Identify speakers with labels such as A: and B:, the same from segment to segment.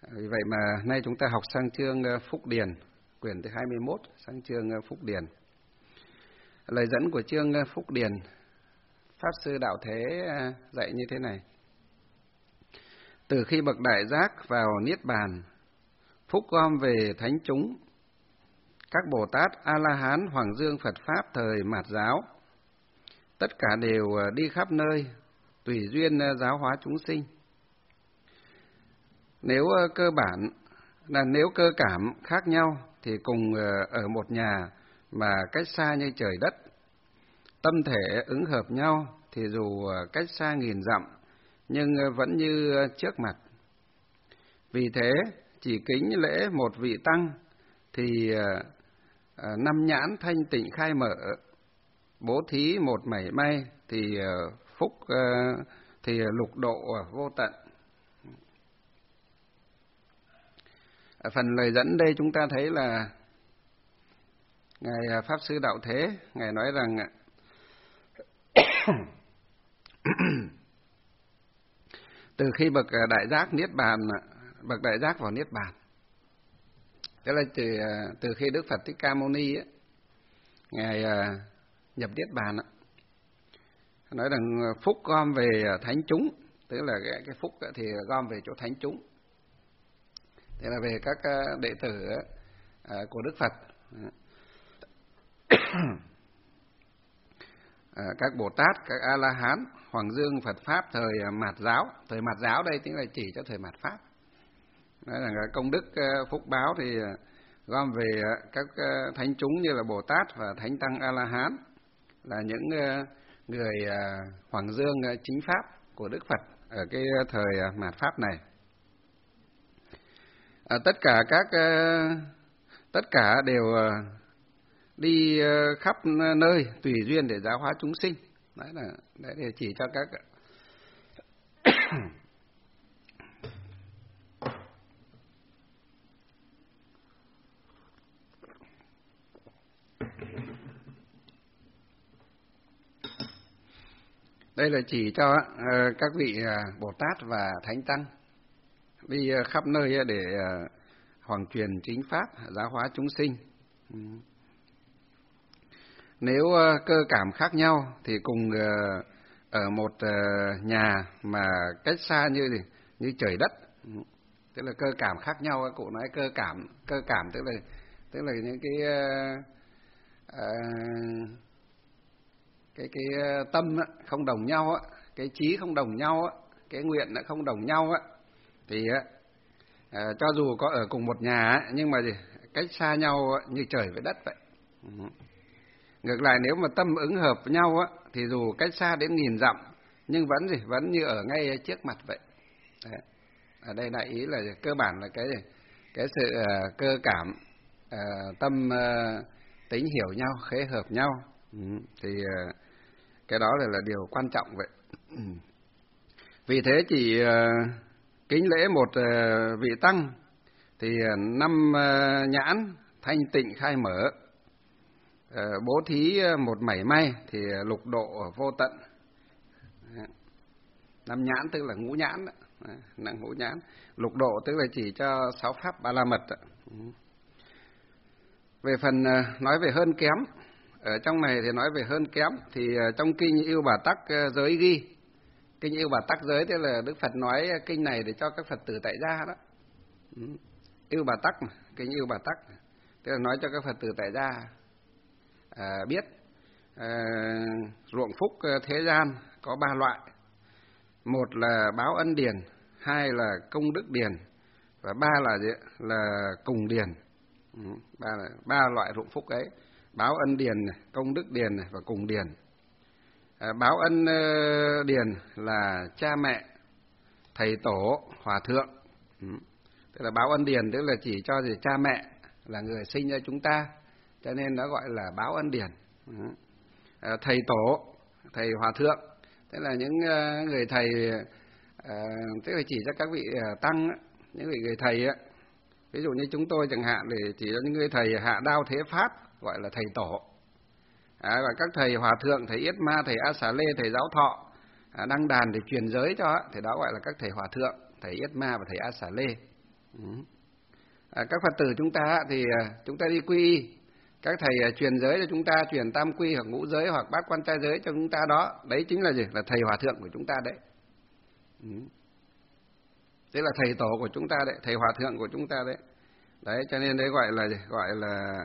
A: Vì vậy mà nay chúng ta học sang chương Phúc Điền, quyển thứ 21, sang chương Phúc Điền. Lời dẫn của chương Phúc Điền, Pháp Sư Đạo Thế dạy như thế này. Từ khi bậc Đại Giác vào Niết Bàn, phúc gom về thánh chúng, các Bồ Tát, A-la-hán, Hoàng Dương, Phật Pháp thời Mạt Giáo, tất cả đều đi khắp nơi, tùy duyên giáo hóa chúng sinh. Nếu cơ cảm khác nhau thì cùng ở một nhà mà cách xa như trời đất. Tâm thể ứng hợp nhau thì dù cách xa nghìn dặm nhưng vẫn như trước mặt. Vì thế chỉ kính lễ một vị tăng thì năm nhãn thanh tịnh khai mở, bố thí một mảy may thì phúc thì lục độ vô tận. Ở phần lời dẫn đây chúng ta thấy là Ngài Pháp Sư Đạo Thế, Ngài nói rằng từ khi bậc Đại Giác Niết Bàn, bậc Đại Giác vào Niết Bàn, tức là từ khi Đức Phật Thích Ca Mâu Ni ấy, Ngài nhập Niết Bàn, nói rằng phúc gom về thánh chúng, tức là cái phúc thì gom về chỗ thánh chúng. Thế là về các đệ tử của Đức Phật, các Bồ Tát, các A-la-hán, Hoàng Dương, Phật Pháp thời Mạt Giáo. Thời Mạt Giáo đây chính là chỉ cho thời Mạt Pháp. Nói rằng công đức phúc báo thì gom về các thánh chúng như là Bồ Tát và Thánh Tăng A-la-hán, là những người Hoàng Dương chính Pháp của Đức Phật ở cái thời Mạt Pháp này. Tất cả đều đi khắp nơi tùy duyên để giáo hóa chúng sinh. Đấy là để chỉ cho các đây là chỉ cho các vị Bồ Tát và Thánh Tăng đi khắp nơi để hoàng truyền chính pháp, giáo hóa chúng sinh. Nếu cơ cảm khác nhau thì cùng ở một nhà mà cách xa như trời đất. Tức là cơ cảm khác nhau, cụ nói cơ cảm tức là những cái tâm không đồng nhau, cái trí không đồng nhau, cái nguyện không đồng nhau, thì cho dù có ở cùng một nhà nhưng mà cách xa nhau như trời với đất vậy. Ngược lại nếu mà tâm ứng hợp với nhau thì dù cách xa đến nghìn dặm nhưng vẫn như ở ngay trước mặt vậy. Đấy. Ở đây đại ý là cơ bản là cái sự cơ cảm, tâm tính hiểu nhau, khế hợp nhau. Thì cái đó là điều quan trọng vậy. Vì thế chỉ kính lễ một vị tăng thì năm nhãn thanh tịnh khai mở, bố thí một mảy may thì lục độ vô tận. Năm nhãn tức là ngũ nhãn, ngũ nhãn. Lục độ tức là chỉ cho 6 pháp ba la mật. Về phần nói về hơn kém, ở trong này thì nói về hơn kém thì trong kinh Yêu Bà Tắc giới ghi. Kinh Yêu Bà Tắc giới tức là Đức Phật nói kinh này để cho các Phật tử tại gia đó. Yêu Bà Tắc mà, kinh Yêu Bà Tắc tức là nói cho các Phật tử tại gia biết ruộng phúc thế gian có 3 loại. Một là báo ân điền, hai là công đức điền, và ba là cùng điền. Ba loại ruộng phúc ấy: báo ân điền, công đức điền và cùng điền. Báo ân điền là cha mẹ, thầy tổ, hòa thượng. Tức là báo ân điền tức là chỉ cho cha mẹ là người sinh ra chúng ta, cho nên nó gọi là báo ân điền. Thầy tổ, thầy hòa thượng tức là những người thầy, tức là chỉ cho các vị tăng, những vị người thầy. Ví dụ như chúng tôi chẳng hạn thì chỉ cho những người thầy hạ đao thế pháp gọi là thầy tổ. Và các thầy hòa thượng, thầy Yết Ma, thầy A Xà Lê, thầy Giáo Thọ đăng đàn để truyền giới cho thì đó gọi là các thầy hòa thượng, thầy Yết Ma và thầy A Xà Lê. Các Phật tử chúng ta thì chúng ta đi quy y, các thầy truyền giới cho chúng ta, truyền tam quy hoặc ngũ giới hoặc bát quan trai giới cho chúng ta đó, đấy chính là gì? Là thầy hòa thượng của chúng ta đấy. Thế là thầy tổ của chúng ta đấy, thầy hòa thượng của chúng ta đấy. Đấy, cho nên đấy gọi là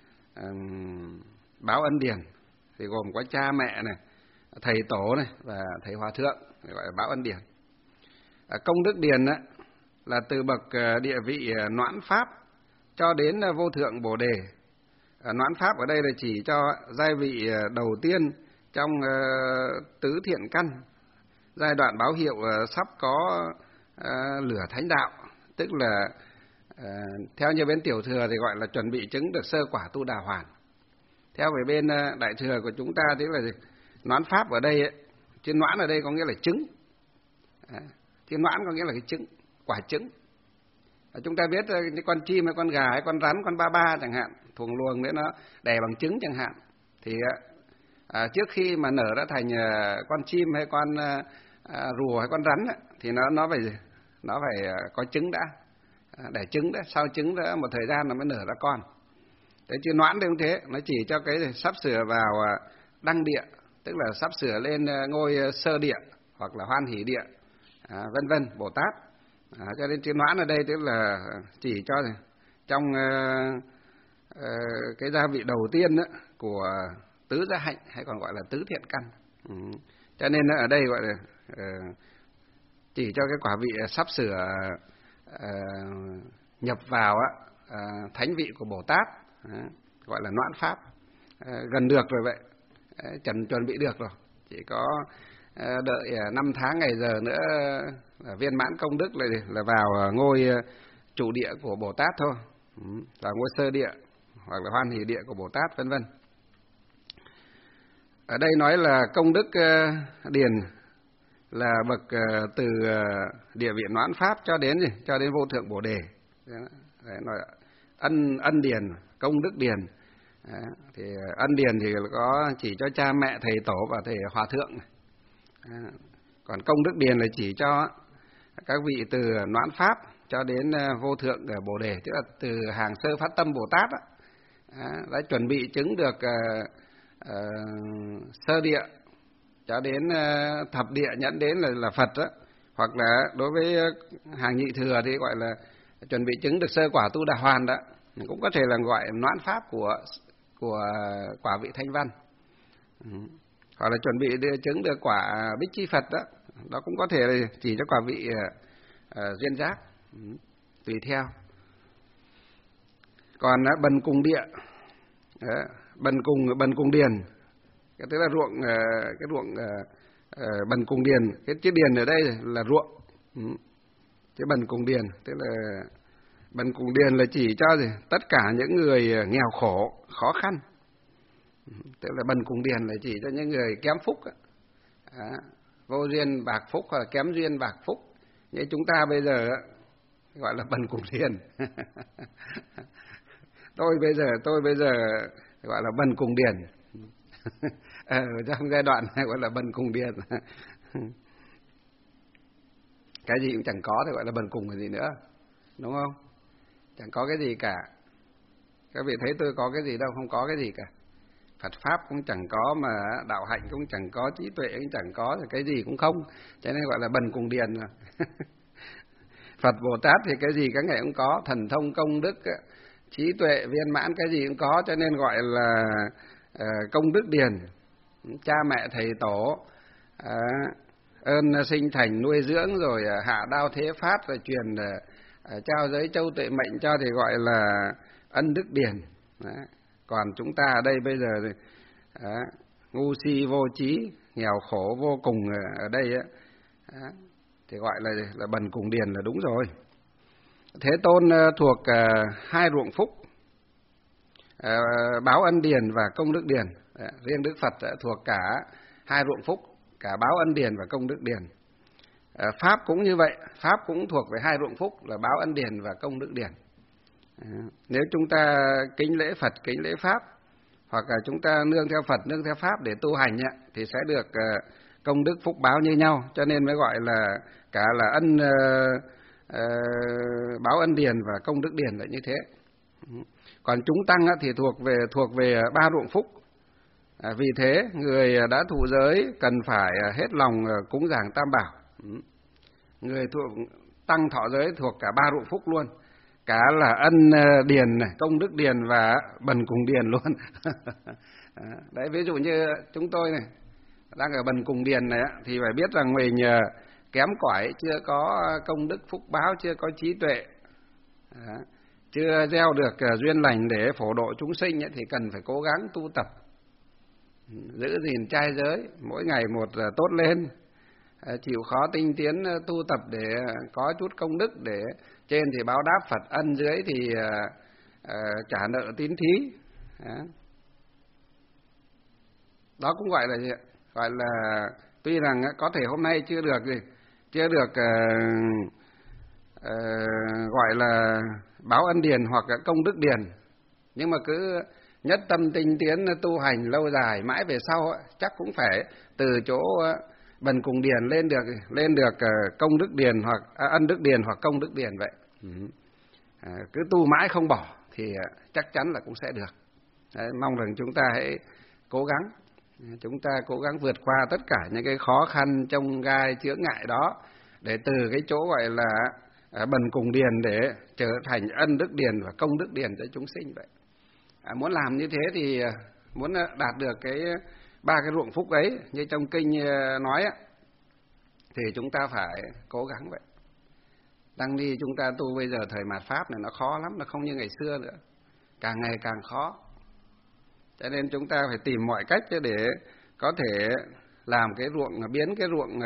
A: báo ân điển, thì gồm có cha mẹ này, thầy tổ này và thầy hòa thượng, gọi là báo ân điển. Công đức điển á, là từ bậc địa vị noãn pháp cho đến vô thượng bồ đề. Noãn pháp ở đây là chỉ cho giai vị đầu tiên trong tứ thiện căn, giai đoạn báo hiệu sắp có lửa thánh đạo, tức là theo như bên tiểu thừa thì gọi là chuẩn bị chứng được sơ quả tu đà hoàn. Theo về bên đại thừa của chúng ta thì là noãn pháp ở đây ấy, chứ noãn ở đây có nghĩa là trứng, chứ noãn có nghĩa là cái trứng, quả trứng. Chúng ta biết cái con chim hay con gà hay con rắn, con ba ba chẳng hạn, thuồng luồng nữa nó đẻ bằng trứng chẳng hạn, thì trước khi mà nở ra thành con chim hay con rùa hay con rắn thì nó phải có trứng đã, đẻ trứng đã, sau trứng đã một thời gian nó mới nở ra con. Thế chứ noãn thì không thế, nó chỉ cho cái sắp sửa vào đăng địa, tức là sắp sửa lên ngôi sơ địa hoặc là hoan hỷ địa, vân vân, Bồ Tát. Cho nên chữ noãn ở đây tức là chỉ cho trong cái gia vị đầu tiên đó, của tứ gia hạnh hay còn gọi là tứ thiện căn. Cho nên ở đây gọi là chỉ cho cái quả vị sắp sửa nhập vào thánh vị của Bồ Tát, gọi là noãn pháp, gần được rồi vậy, chuẩn bị được rồi, chỉ có đợi 5 tháng ngày giờ nữa viên mãn công đức là vào ngôi trụ địa của Bồ Tát thôi, là ngôi sơ địa hoặc là hoan hỷ địa của Bồ Tát, vân vân. Ở đây nói là công đức điển là bậc từ địa vị noãn pháp cho đến vô thượng bồ đề. Đấy, nói ân điển, công đức điển. Thì ân điển thì có chỉ cho cha mẹ, thầy tổ và thầy hòa thượng. Còn công đức điển là chỉ cho các vị từ noãn pháp cho đến vô thượng bồ đề, tức là từ hàng sơ phát tâm Bồ Tát đã chuẩn bị chứng được sơ địa cho đến thập địa, nhẫn đến là Phật đó. Hoặc là đối với hàng nhị thừa thì gọi là chuẩn bị chứng được sơ quả tu đà hoàn đó, cũng có thể là gọi noãn pháp của quả vị thanh văn. Hoặc là chuẩn bị chứng được quả bích chi Phật đó, đó cũng có thể là chỉ cho quả vị duyên giác, tùy theo. Còn bần cùng địa, bần cùng điền, cái tức là ruộng, cái ruộng bần cùng điền, cái chữ điền ở đây là ruộng, chứ bần cùng điền tức là bần cùng điền là chỉ cho tất cả những người nghèo khổ, khó khăn. Tức là bần cùng điền là chỉ cho những người kém phúc, vô duyên bạc phúc hoặc là kém duyên bạc phúc. Như chúng ta bây giờ gọi là bần cùng điền. Tôi bây giờ gọi là bần cùng điền. Trong giai đoạn này gọi là bần cùng điền. Cái gì cũng chẳng có thì gọi là bần cùng cái gì nữa, đúng không? Chẳng có cái gì cả. Các vị thấy tôi có cái gì đâu, không có cái gì cả. Phật pháp cũng chẳng có, mà đạo hạnh cũng chẳng có, trí tuệ cũng chẳng có, thì cái gì cũng không, cho nên gọi là bần cùng điền. Phật Bồ Tát thì cái gì các ngài cũng có, thần thông công đức, trí tuệ viên mãn cái gì cũng có, cho nên gọi là công đức điền. Cha mẹ thầy tổ ơn sinh thành nuôi dưỡng, rồi hạ đao thế phát, rồi truyền trao giới châu tuệ mệnh cho thì gọi là ân đức điền. Còn chúng ta ở đây bây giờ thì ngu si vô trí, nghèo khổ vô cùng ở đây thì gọi là bần cùng điền là đúng rồi. Thế Tôn thuộc hai ruộng phúc, báo ân điền và công đức điền. Riêng Đức Phật thuộc cả hai ruộng phúc, cả báo ân điền và công đức điền. Pháp cũng như vậy, Pháp cũng thuộc về hai ruộng phúc là báo ân điền và công đức điền. Nếu chúng ta kính lễ Phật, kính lễ Pháp, hoặc là chúng ta nương theo Phật, nương theo Pháp để tu hành thì sẽ được công đức phúc báo như nhau, cho nên mới gọi là cả là ân báo ân điền và công đức điền là như thế. Còn chúng tăng thì thuộc về ba ruộng phúc. Vì thế người đã thụ giới cần phải hết lòng cúng dường Tam Bảo. Người tăng thọ giới thuộc cả ba ruộng phúc luôn, cả là ân điền này, công đức điền và bần cùng điền luôn. Đấy, ví dụ như chúng tôi này đang ở bần cùng điền này thì phải biết rằng mình kém cỏi, chưa có công đức phúc báo, chưa có trí tuệ, chưa gieo được duyên lành để phổ độ chúng sinh thì cần phải cố gắng tu tập, giữ gìn trai giới, mỗi ngày một tốt lên, chịu khó tinh tiến tu tập để có chút công đức, để trên thì báo đáp Phật, ân dưới thì trả nợ tín thí. Đó cũng gọi là gì? Gọi là tuy rằng có thể hôm nay chưa được gọi là báo ân điền hoặc công đức điền, nhưng mà cứ nhất tâm tinh tiến tu hành lâu dài mãi về sau chắc cũng phải từ chỗ bần cùng điền lên được công đức điền hoặc ân đức điền hoặc công đức điền vậy. Cứ tu mãi không bỏ thì chắc chắn là cũng sẽ được. Đấy, mong rằng chúng ta hãy cố gắng, chúng ta cố gắng vượt qua tất cả những cái khó khăn chông gai chướng ngại đó, để từ cái chỗ gọi là bần cùng điền để trở thành ân đức điền và công đức điền cho chúng sinh vậy. Muốn làm như thế thì muốn đạt được ba cái ruộng phúc ấy như trong kinh nói thì chúng ta phải cố gắng vậy. Tăng ni chúng ta tu bây giờ thời mạt Pháp này nó khó lắm, nó không như ngày xưa nữa, càng ngày càng khó. Cho nên chúng ta phải tìm mọi cách để có thể làm cái ruộng, biến cái ruộng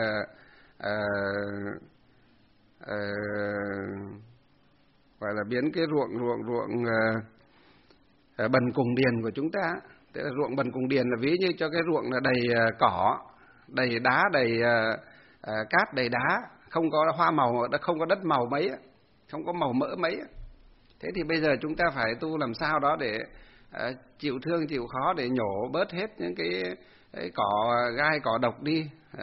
A: gọi là biến cái ruộng bần cùng điền của chúng ta. Tức là ruộng bần cùng điền là ví như cho cái ruộng là đầy cỏ, đầy đá, đầy cát, đầy đá, không có hoa màu, không có đất màu mấy, không có màu mỡ mấy. Thế thì bây giờ chúng ta phải tu làm sao đó để chịu thương chịu khó, để nhổ bớt hết những cái cỏ gai, cỏ độc đi,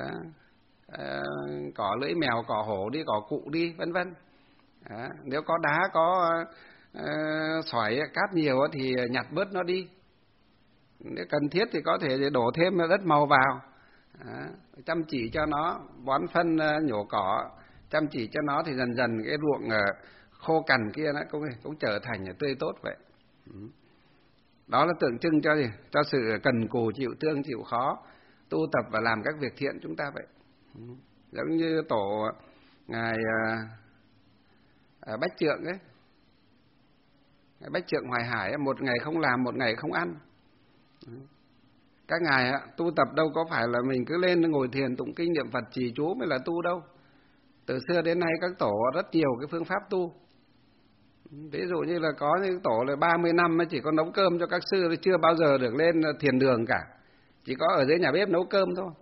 A: cỏ lưỡi mèo, cỏ hổ đi, cỏ cụ đi, vân vân. Nếu có đá, có sỏi cát nhiều thì nhặt bớt nó đi. Nếu cần thiết thì có thể đổ thêm đất màu vào. Chăm chỉ cho nó, bón phân, nhổ cỏ, chăm chỉ cho nó thì dần dần cái ruộng khô cằn kia nó cũng trở thành tươi tốt vậy. Đó là tượng trưng cho gì? Cho sự cần cù, chịu thương, chịu khó, tu tập và làm các việc thiện chúng ta vậy. Giống như tổ ngài Bách Trượng ấy, ngài Bách Trượng Hoài Hải, một ngày không làm, một ngày không ăn. Các ngài tu tập đâu có phải là mình cứ lên ngồi thiền tụng kinh niệm Phật trì chú mới là tu đâu. Từ xưa đến nay các tổ rất nhiều cái phương pháp tu. Ví dụ như là có những tổ là 30 năm chỉ có nấu cơm cho các sư, chưa bao giờ được lên thiền đường cả, chỉ có ở dưới nhà bếp nấu cơm thôi.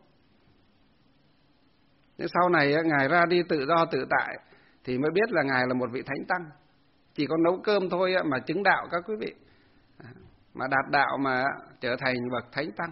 A: Nhưng sau này ngài ra đi tự do tự tại thì mới biết là ngài là một vị thánh tăng, chỉ có nấu cơm thôi mà chứng đạo các quý vị, mà đạt đạo mà trở thành bậc thánh tăng.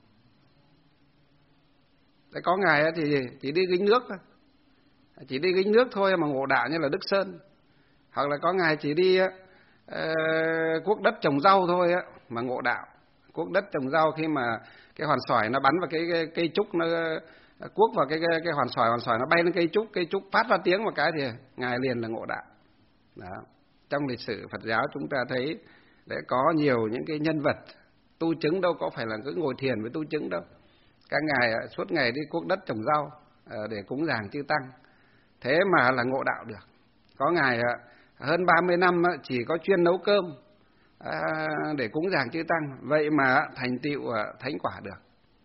A: Thế có ngài thì chỉ đi gánh nước thôi, chỉ đi gánh nước thôi mà ngộ đạo như là Đức Sơn. Hoặc là có ngài chỉ đi cuốc đất trồng rau thôi mà ngộ đạo. Cuốc đất trồng rau khi mà cái hoàn xoài nó bắn vào cái cây trúc, nó cuốc vào cái hoàn xoài nó bay lên cây trúc phát ra tiếng một cái thì ngài liền là ngộ đạo. Đó. Trong lịch sử Phật giáo chúng ta thấy để có nhiều những cái nhân vật tu chứng, đâu có phải là cứ ngồi thiền với tu chứng đâu. Các ngài suốt ngày đi cuốc đất trồng rau để cúng dường chư tăng, thế mà là ngộ đạo được. Có ngài hơn 30 năm chỉ có chuyên nấu cơm để cúng dường chư tăng, vậy mà thành tựu thánh quả được.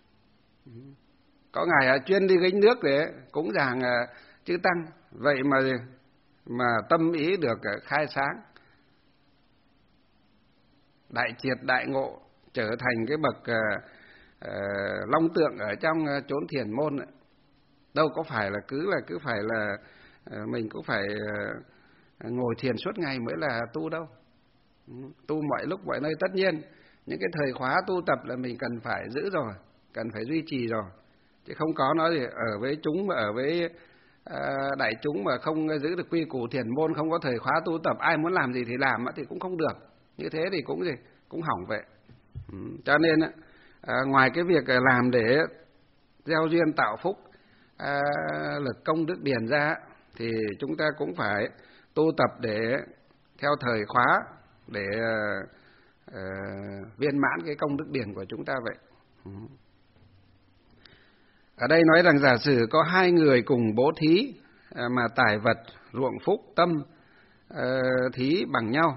A: Có ngài chuyên đi gánh nước để cúng dường chư tăng, vậy mà tâm ý được khai sáng, đại triệt đại ngộ, trở thành cái bậc long tượng ở trong chốn thiền môn. Đâu có phải là cứ phải là mình cũng phải ngồi thiền suốt ngày mới là tu đâu. Tu mọi lúc mọi nơi, tất nhiên những cái thời khóa tu tập là mình cần phải giữ rồi, cần phải duy trì rồi, chứ không có nói gì ở với chúng, ở với đại chúng mà không giữ được quy củ thiền môn, không có thời khóa tu tập, ai muốn làm gì thì làm thì cũng không được. Như thế thì cũng hỏng vậy. Cho nên ngoài cái việc làm để gieo duyên tạo phúc, lực công đức điền ra, thì chúng ta cũng phải tu tập để theo thời khóa, để viên mãn cái công đức điền của chúng ta vậy. Ở đây nói rằng giả sử có hai người cùng bố thí mà tài vật, ruộng phúc, tâm thí bằng nhau,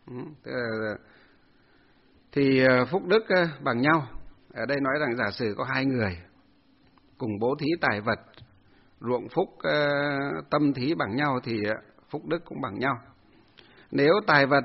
A: thì phúc đức bằng nhau. Ở đây nói rằng giả sử có hai người cùng bố thí tài vật, ruộng phúc, tâm thí bằng nhau thì phúc đức cũng bằng nhau. Nếu tài vật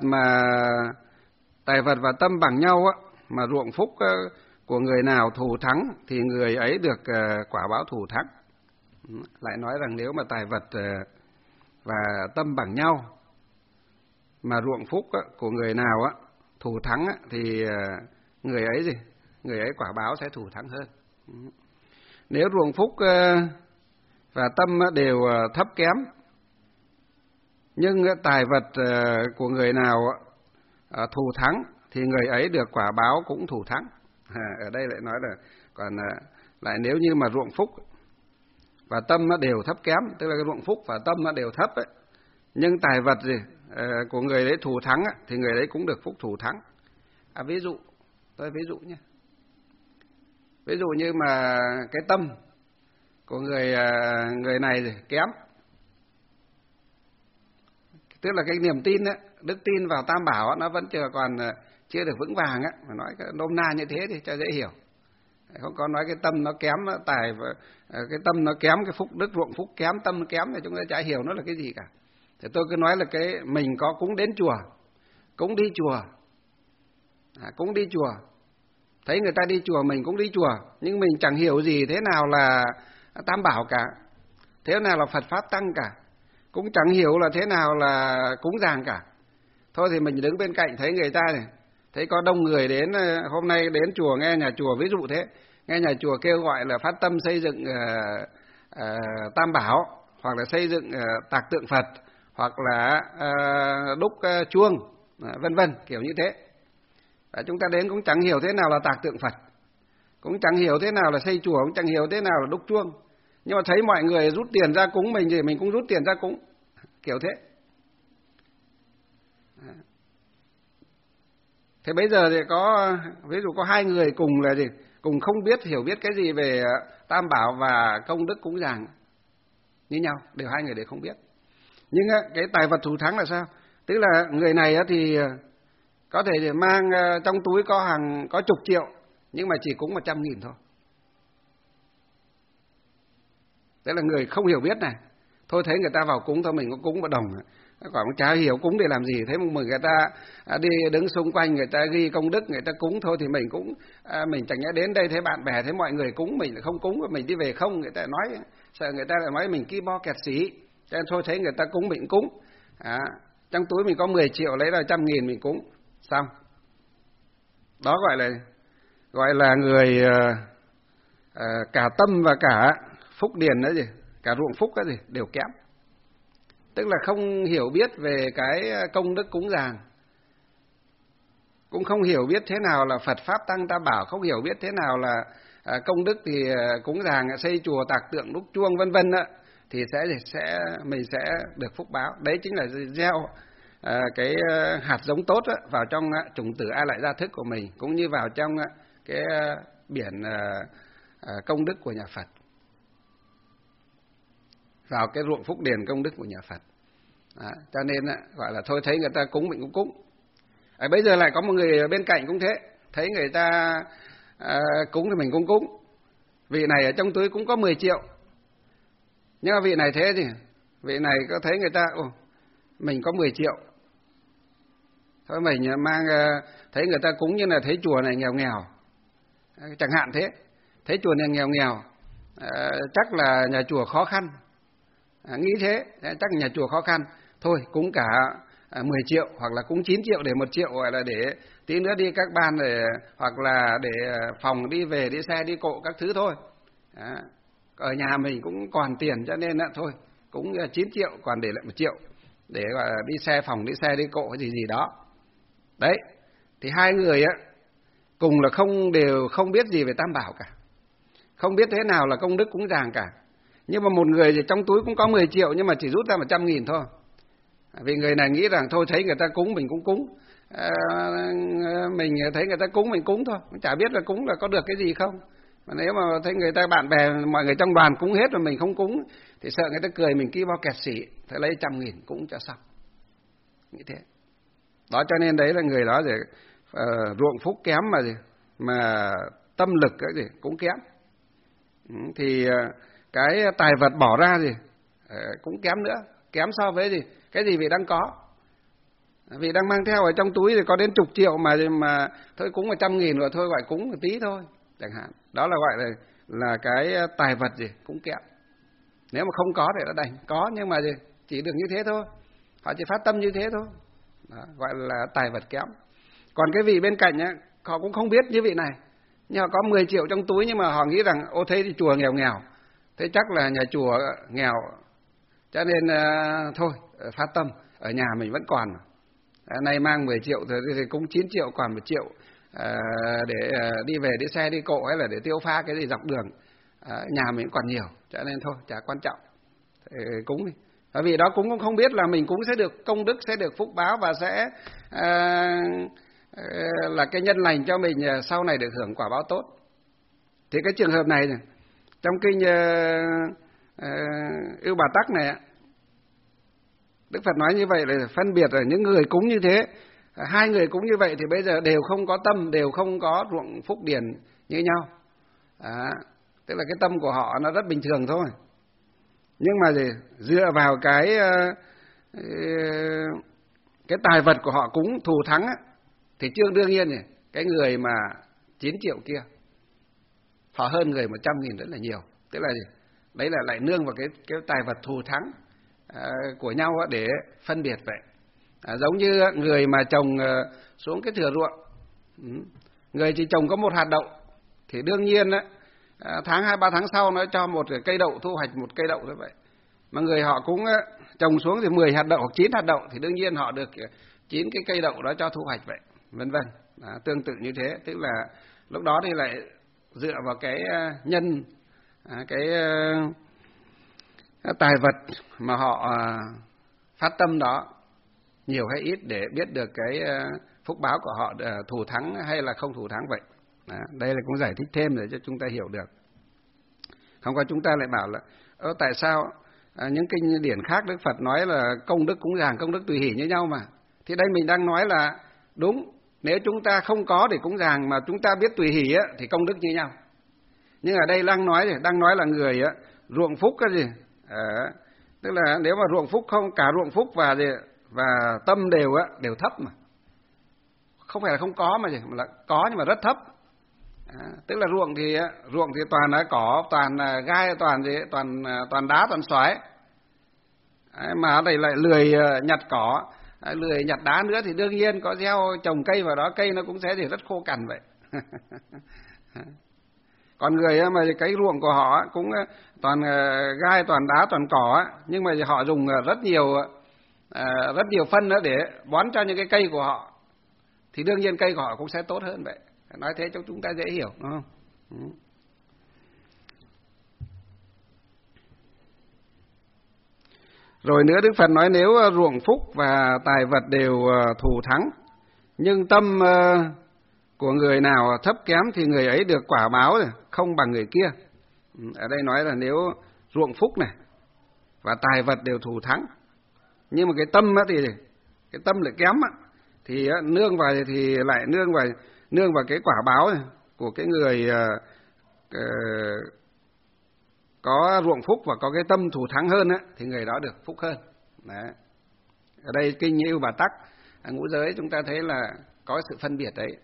A: và tâm bằng nhau mà ruộng phúc của người nào thù thắng thì người ấy được quả báo thù thắng. Lại nói rằng nếu mà tài vật và tâm bằng nhau mà ruộng phúc của người nào thù thắng thì người ấy quả báo sẽ thù thắng hơn. Nếu ruộng phúc và tâm đều thấp kém, nhưng tài vật của người nào thù thắng thì người ấy được quả báo cũng thù thắng. Ở đây lại nói là còn lại nếu như mà ruộng phúc và tâm nó đều thấp kém, tức là cái ruộng phúc và tâm nó đều thấp ấy, nhưng tài vật của người đấy thù thắng thì người đấy cũng được phúc thù thắng. Ví dụ, tôi ví dụ nhé. Ví dụ như mà cái tâm của người này kém, tức là cái niềm tin đức tin vào Tam Bảo nó vẫn chưa được vững vàng mà nói nôm na như thế thì cho dễ hiểu. Không có nói cái tâm nó kém cái tâm nó kém, cái phúc đức ruộng phúc kém, tâm kém thì chúng ta chả hiểu nó là cái gì cả. Thì tôi cứ nói là mình có cúng đến chùa, cúng đi chùa, thấy người ta đi chùa mình cũng đi chùa, nhưng mình chẳng hiểu gì thế nào là Tam Bảo cả, thế nào là Phật Pháp Tăng cả, cũng chẳng hiểu là thế nào là cúng dường cả. Thôi thì mình đứng bên cạnh thấy người ta này, thấy có đông người đến, hôm nay đến chùa nghe nhà chùa, ví dụ thế, nghe nhà chùa kêu gọi là phát tâm xây dựng Tam Bảo, hoặc là xây dựng tạc tượng Phật, hoặc là đúc chuông, vân vân, kiểu như thế. Chúng ta đến cũng chẳng hiểu thế nào là tạc tượng Phật, cũng chẳng hiểu thế nào là xây chùa, cũng chẳng hiểu thế nào là đúc chuông, nhưng mà thấy mọi người rút tiền ra cúng mình thì mình cũng rút tiền ra cúng, kiểu thế. Thế bây giờ thì ví dụ có hai người cùng không hiểu biết cái gì về Tam Bảo và công đức cúng dường như nhau, hai người đều không biết. Nhưng cái tài vật thù thắng là sao? Tức là người này thì có thể mang trong túi có chục triệu, nhưng mà chỉ cúng 100.000 thôi. Tức là người không hiểu biết này, thôi thấy người ta vào cúng thôi mình cũng cúng một đồng, còn chả hiểu cúng để làm gì. Thế mà người ta đi đứng xung quanh, người ta ghi công đức, người ta cúng thôi thì mình cũng mình chẳng nhẽ đến đây thấy bạn bè thấy mọi người cúng mình không cúng, mình đi về không, người ta nói sợ người ta lại nói mình ki bo kẹt xí, cho nên thôi thấy người ta cúng mình cúng. Trong túi mình có 10 triệu lấy ra 100.000 mình cúng xong. Đó gọi là người cả tâm và cả phúc điền đó cả ruộng phúc đó đều kém. Tức là không hiểu biết về cái công đức cúng dường, cũng không hiểu biết thế nào là Phật Pháp Tăng Tam Bảo, không hiểu biết thế nào là công đức thì cúng dường, xây chùa, tạc tượng, đúc chuông vân vân đó, thì mình sẽ được phúc báo. Đấy chính là gieo cái hạt giống tốt vào trong chủng tử A Lại Gia Thức của mình, cũng như vào trong cái biển công đức của nhà Phật, vào cái ruộng phúc điền công đức của nhà Phật. Cho nên gọi là thôi thấy người ta cúng mình cũng cúng. Bây giờ lại có một người ở bên cạnh cũng thế, thấy người ta cúng thì mình cũng cúng. Vị này ở trong túi cũng có 10 triệu, nhưng mà vị này thế gì, vị này có thấy người ta mình có 10 triệu, thôi mình thấy người ta cúng như là thấy chùa này nghèo nghèo, chẳng hạn thế, thấy chùa này nghèo nghèo, chắc là nhà chùa khó khăn, nghĩ thế, chắc nhà chùa khó khăn, thôi cúng cả 10 triệu hoặc là cúng 9 triệu để 1 triệu gọi là để tí nữa đi các ban hoặc là để phòng đi về, đi xe, đi cộ các thứ thôi. Ở nhà mình cũng còn tiền cho nên thôi cúng 9 triệu còn để lại 1 triệu để gọi là đi xe phòng, đi xe đi cộ cái gì đó. Đấy, thì hai người á cùng là đều không biết gì về Tam Bảo cả, không biết thế nào là công đức cúng dường cả. Nhưng mà một người thì trong túi cũng có 10 triệu nhưng mà chỉ rút ra 100.000 thôi. Vì người này nghĩ rằng thôi thấy người ta cúng mình cũng cúng, mình thấy người ta cúng mình cúng thôi, chả biết là cúng là có được cái gì không. Mà nếu mà thấy người ta bạn bè mọi người trong đoàn cúng hết mà mình không cúng thì sợ người ta cười mình ký bao kẹt xỉ, thế lấy 100.000 cúng cho xong, nghĩ thế. Đó cho nên đấy là người đó thì ruộng phúc kém mà tâm lực cái gì cũng kém. Thì cái tài vật bỏ ra gì cũng kém nữa, kém so với cái gì vị đang có. Vì đang mang theo ở trong túi thì có đến chục triệu mà thôi cúng 100.000 rồi thôi gọi cúng một tí thôi chẳng hạn. Đó là gọi là cái tài vật gì cũng kém. Nếu mà không có thì đã đành có, nhưng mà chỉ được như thế thôi, họ chỉ phát tâm như thế thôi. Đó, gọi là tài vật kém. Còn cái vị bên cạnh á, họ cũng không biết như vị này, nhưng họ có 10 triệu trong túi nhưng mà họ nghĩ rằng ô thế thì chùa nghèo nghèo, thế chắc là nhà chùa nghèo, cho nên thôi phát tâm ở nhà mình vẫn còn. Nay mang 10 triệu thì cũng 9 triệu còn 1 triệu để đi về đi xe đi cộ hay là để tiêu pha cái gì dọc đường, nhà mình còn nhiều, cho nên thôi chả quan trọng, cúng đi. Bởi vì đó cũng không biết là mình cũng sẽ được công đức, sẽ được phúc báo và sẽ là cái nhân lành cho mình sau này được hưởng quả báo tốt. Thì cái trường hợp này trong kinh Yêu Bà Tắc này, Đức Phật nói như vậy là phân biệt là những người cúng như thế, hai người cúng như vậy thì bây giờ đều không có tâm, đều không có ruộng phúc điền như nhau. Tức là cái tâm của họ nó rất bình thường thôi. Nhưng mà dựa vào cái tài vật của họ cúng thù thắng thì đương nhiên cái người mà 9 triệu kia họ hơn người 100.000 rất là nhiều. Tức là đấy là lại nương vào cái tài vật thù thắng của nhau để phân biệt vậy. Giống như người mà trồng xuống cái thửa ruộng, người chỉ trồng có 1 hạt đậu thì đương nhiên tháng 2-3 tháng sau nó cho 1 cây đậu, thu hoạch 1 cây đậu như vậy. Mà người họ cũng trồng xuống thì 10 hạt đậu hoặc 9 hạt đậu thì đương nhiên họ được 9 cái cây đậu đó cho thu hoạch vậy, vân vân. Tương tự như thế, tức là lúc đó thì lại dựa vào cái nhân, cái tài vật mà họ phát tâm đó nhiều hay ít để biết được cái phúc báo của họ thù thắng hay là không thù thắng vậy. Đây là cũng giải thích thêm để cho chúng ta hiểu được. Không có chúng ta lại bảo là tại sao những kinh điển khác Đức Phật nói là công đức cúng dường, công đức tùy hỷ như nhau mà. Thì đây mình đang nói là đúng, nếu chúng ta không có để cúng dường mà chúng ta biết tùy hỷ thì công đức như nhau. Nhưng ở đây đang nói là người ruộng phúc cái gì, tức là nếu mà ruộng phúc không, cả ruộng phúc và tâm đều thấp mà, không phải là không có mà là có nhưng mà rất thấp. Tức là ruộng thì toàn là cỏ, toàn là gai, toàn đá, toàn xoáy, mà đây lại lười nhặt cỏ, lười nhặt đá nữa thì đương nhiên có gieo trồng cây vào đó, cây nó cũng sẽ rất khô cằn vậy. Còn người mà cái ruộng của họ cũng toàn gai, toàn đá, toàn cỏ, nhưng mà họ dùng rất nhiều phân nữa để bón cho những cái cây của họ, thì đương nhiên cây của họ cũng sẽ tốt hơn vậy. Nói thế cho chúng ta dễ hiểu, đúng không? Rồi nữa Đức Phật nói nếu ruộng phúc và tài vật đều thù thắng, nhưng tâm của người nào thấp kém thì người ấy được quả báo không bằng người kia. Ở đây nói là nếu ruộng phúc này và tài vật đều thù thắng, nhưng mà cái tâm thì cái tâm lại kém thì nương vào thì lại nương vào cái quả báo của cái người có ruộng phúc và có cái tâm thù thắng hơn thì người đó được phúc hơn. Đấy. Ở đây kinh Yêu Bà Tắc ngũ giới chúng ta thấy là có sự phân biệt đấy.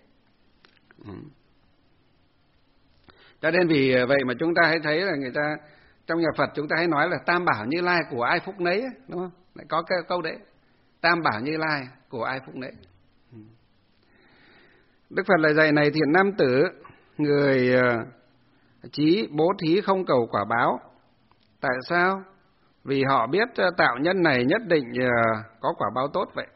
A: Cho nên vì vậy mà chúng ta hay thấy là người ta trong nhà Phật chúng ta hay nói là Tam Bảo Như Lai của ai phúc nấy, đúng không? Lại có cái câu đấy, Tam Bảo Như Lai của ai phúc nấy. Đức Phật lại dạy này: thiện nam tử, người chí bố thí không cầu quả báo. Tại sao? vì họ biết tạo nhân này nhất định có quả báo tốt vậy.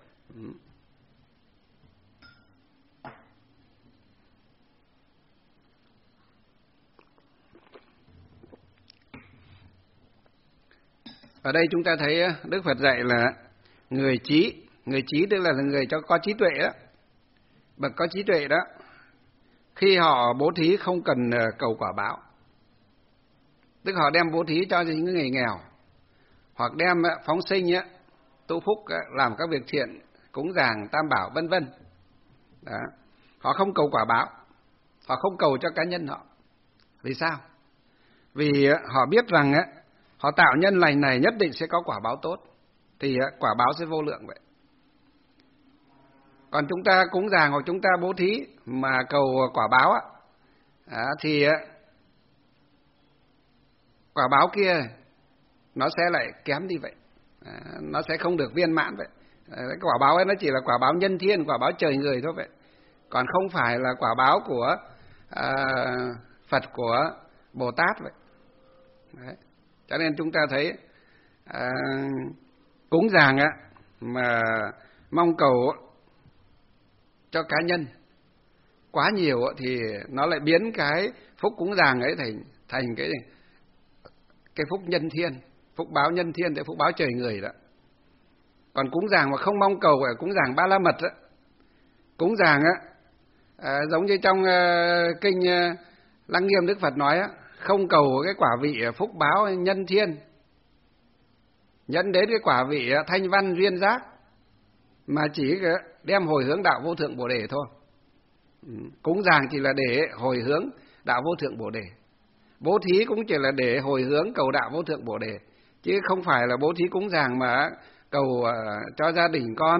A: Ở đây chúng ta thấy Đức Phật dạy là người trí tức là người có trí tuệ đó, bậc có trí tuệ đó, khi họ bố thí không cần cầu quả báo, tức họ đem bố thí cho những người nghèo, hoặc đem phóng sinh tu phúc, làm các việc thiện, cúng dường tam bảo vân vân. Họ không cầu quả báo, họ không cầu cho cá nhân họ. Vì sao? Vì họ biết rằng họ tạo nhân lành này nhất định sẽ có quả báo tốt, thì quả báo sẽ vô lượng vậy. Còn chúng ta cúng dường hoặc chúng ta bố thí mà cầu quả báo thì quả báo kia nó sẽ lại kém đi vậy, nó sẽ không được viên mãn vậy. Cái quả báo ấy nó chỉ là quả báo nhân thiên, quả báo trời người thôi vậy, còn không phải là quả báo của Phật, của Bồ Tát vậy. Đấy. Cho nên chúng ta thấy cúng dường mà mong cầu cho cá nhân quá nhiều thì nó lại biến cái phúc cúng dường ấy thành cái phúc nhân thiên, phúc báo nhân thiên, để phúc báo trời người đó. Còn cúng dường mà không mong cầu, cúng dường ba la mật đó, cúng dường giống như trong kinh Lăng Nghiêm Đức Phật nói không cầu cái quả vị phúc báo nhân thiên, dẫn đến cái quả vị thanh văn duyên giác, mà chỉ đem hồi hướng đạo vô thượng Bồ Đề thôi. Cúng dường chỉ là để hồi hướng đạo vô thượng Bồ Đề, bố thí cũng chỉ là để hồi hướng cầu đạo vô thượng Bồ Đề, chứ không phải là bố thí cúng dường mà cầu cho gia đình con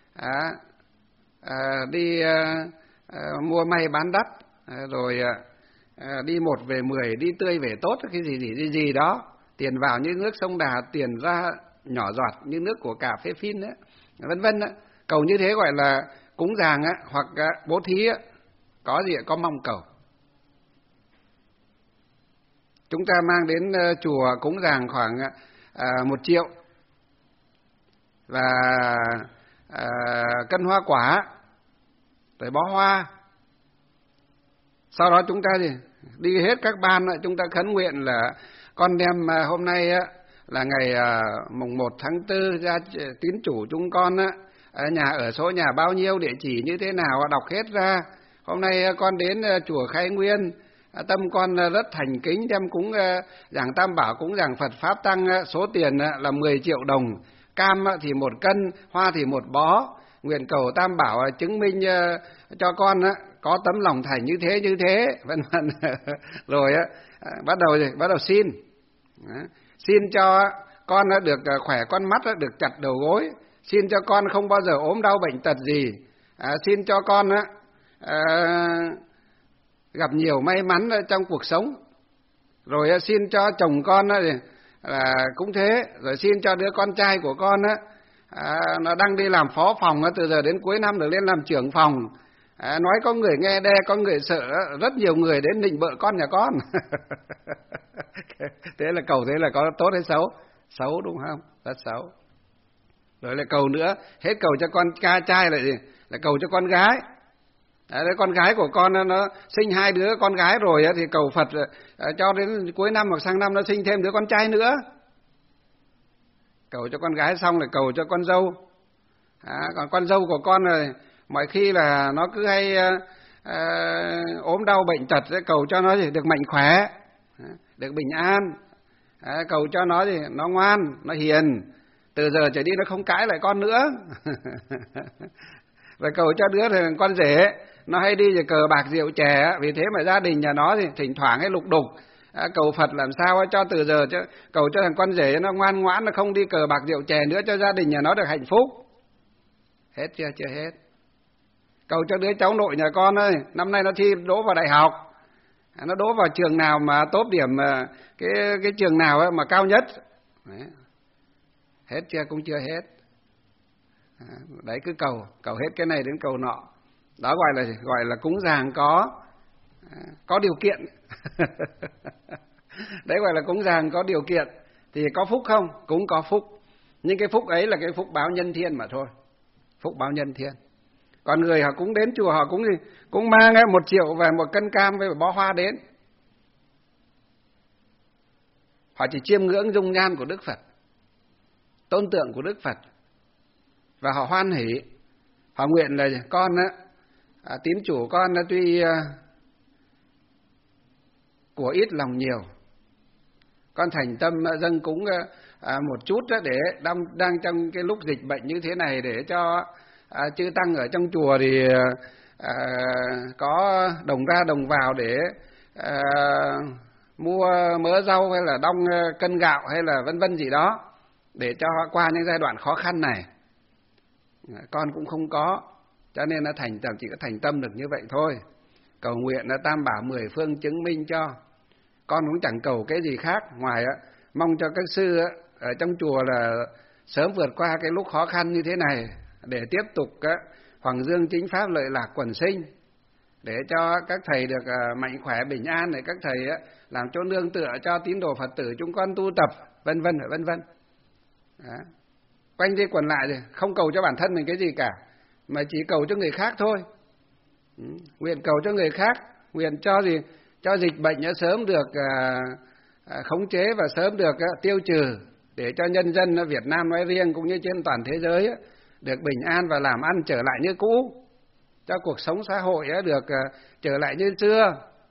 A: đi mua may bán đắt, rồi đi 1 về 10, đi tươi về tốt, cái gì đó, tiền vào như nước sông Đà, tiền ra nhỏ giọt như nước của cà phê phin đấy, vân vân. Cầu như thế gọi là cúng dường hoặc bố thí có gì có mong cầu. Chúng ta mang đến chùa cúng dường khoảng 1 triệu và cân hoa quả, rồi bó hoa. Sau đó chúng ta đi hết các ban, chúng ta khấn nguyện là con đem hôm nay là ngày mùng 1 tháng 4 ra tín chủ chúng con nhà ở số nhà bao nhiêu, địa chỉ như thế nào, đọc hết ra. Hôm nay con đến chùa Khai Nguyên, tâm con rất thành kính, đem cúng giảng tam bảo, cúng giảng Phật pháp tăng, số tiền là 10 triệu đồng, cam thì 1 cân, hoa thì 1 bó. Nguyện cầu tam bảo chứng minh cho con có tấm lòng thành như thế, vân vân. Rồi bắt đầu xin cho con được khỏe con mắt, được chặt đầu gối, xin cho con không bao giờ ốm đau bệnh tật gì, xin cho con gặp nhiều may mắn trong cuộc sống, rồi xin cho chồng con là cũng thế, rồi xin cho đứa con trai của con nó đang đi làm phó phòng, từ giờ đến cuối năm được lên làm trưởng phòng. Nói có người nghe đe, có người sợ, rất nhiều người đến nịnh bợ con nhà con. Thế là cầu thế là có tốt hay xấu? Xấu đúng không? Rất xấu. Rồi lại cầu nữa, hết cầu cho con trai lại cầu cho con gái. Đấy, con gái của con nó sinh 2 đứa con gái rồi thì cầu Phật cho đến cuối năm hoặc sang năm nó sinh thêm đứa con trai nữa. Cầu cho con gái xong lại cầu cho con dâu. Còn con dâu của con rồi mọi khi là nó cứ hay ốm đau bệnh tật, cầu cho nó được mạnh khỏe, được bình an, cầu cho nó nó ngoan, nó hiền, từ giờ trở đi nó không cãi lại con nữa. Và cầu cho đứa thì con rể nó hay đi cờ bạc rượu chè, vì thế mà gia đình nhà nó thì thỉnh thoảng hay lục đục. Cầu Phật làm sao cho từ giờ cầu cho thằng con rể nó ngoan ngoãn, nó không đi cờ bạc rượu chè nữa, cho gia đình nhà nó được hạnh phúc. Hết chưa? Chưa hết. Cầu cho đứa cháu nội nhà con ơi, năm nay nó thi đỗ vào đại học, nó đỗ vào trường nào mà tốt điểm, cái trường nào mà cao nhất. Đấy. Hết chưa? Cũng chưa hết. Đấy, cứ cầu hết cái này đến cầu nọ. Đó gọi là cúng dường có điều kiện. Đấy gọi là cúng dường có điều kiện. thì có phúc không? Cũng có phúc, nhưng cái phúc ấy là cái phúc báo nhân thiên mà thôi, phúc báo nhân thiên. Còn người họ cũng đến chùa, họ cũng mang 1 triệu và 1 cân cam với một bó hoa đến, họ chỉ chiêm ngưỡng dung nhan của Đức Phật, tôn tượng của Đức Phật, và họ hoan hỷ, họ nguyện là con tín chủ con tuy của ít lòng nhiều, con thành tâm dâng cúng một chút để đang trong cái lúc dịch bệnh như thế này, để cho chư tăng ở trong chùa thì có đồng ra đồng vào để mua mớ rau hay là đong cân gạo hay là vân vân gì đó, để cho họ qua những giai đoạn khó khăn này. Con cũng không có, cho nên nó chỉ có thành tâm được như vậy thôi. Cầu nguyện là Tam Bảo 10 phương chứng minh cho. Con cũng chẳng cầu cái gì khác ngoài mong cho các sư ở trong chùa là sớm vượt qua cái lúc khó khăn như thế này, để tiếp tục hoàng dương chính pháp lợi lạc quần sinh, để cho các thầy được mạnh khỏe bình an, để các thầy làm chỗ nương tựa cho tín đồ Phật tử chúng con tu tập, vân vân vân vân. Quanh đi quẩn lại thì không cầu cho bản thân mình cái gì cả, mà chỉ cầu cho người khác thôi. Nguyện cầu cho người khác, nguyện cho dịch bệnh sớm được khống chế và sớm được tiêu trừ, để cho nhân dân Việt Nam nói riêng cũng như trên toàn thế giới được bình an và làm ăn trở lại như cũ, cho cuộc sống xã hội được trở lại như xưa,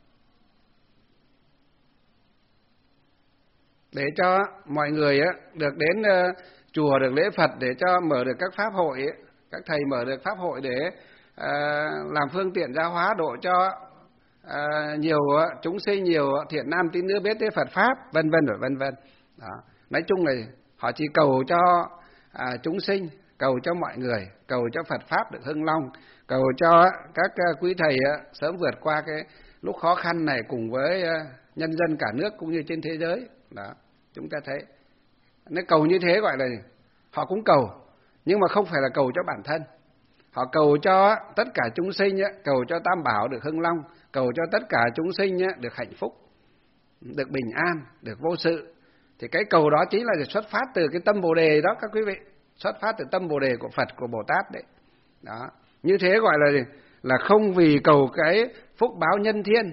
A: để cho mọi người được đến chùa được lễ Phật, để cho mở được các pháp hội, các thầy mở được pháp hội để làm phương tiện giáo hóa, độ cho nhiều chúng sinh, nhiều thiện nam tín nữ biết tới Phật pháp, vân vân và vân vân. Nói chung là họ chỉ cầu cho chúng sinh, cầu cho mọi người, cầu cho Phật pháp được hưng long, cầu cho các quý thầy sớm vượt qua cái lúc khó khăn này cùng với nhân dân cả nước cũng như trên thế giới. Đó, chúng ta thấy nếu cầu như thế gọi là họ cũng cầu, nhưng mà không phải là cầu cho bản thân. Họ cầu cho tất cả chúng sinh, cầu cho Tam Bảo được hưng long, cầu cho tất cả chúng sinh được hạnh phúc, được bình an, được vô sự. Thì cái cầu đó chính là xuất phát từ cái tâm Bồ đề đó các quý vị, xuất phát từ tâm Bồ đề của Phật, của Bồ Tát đấy. Đó, như thế gọi là không vì cầu cái phúc báo nhân thiên,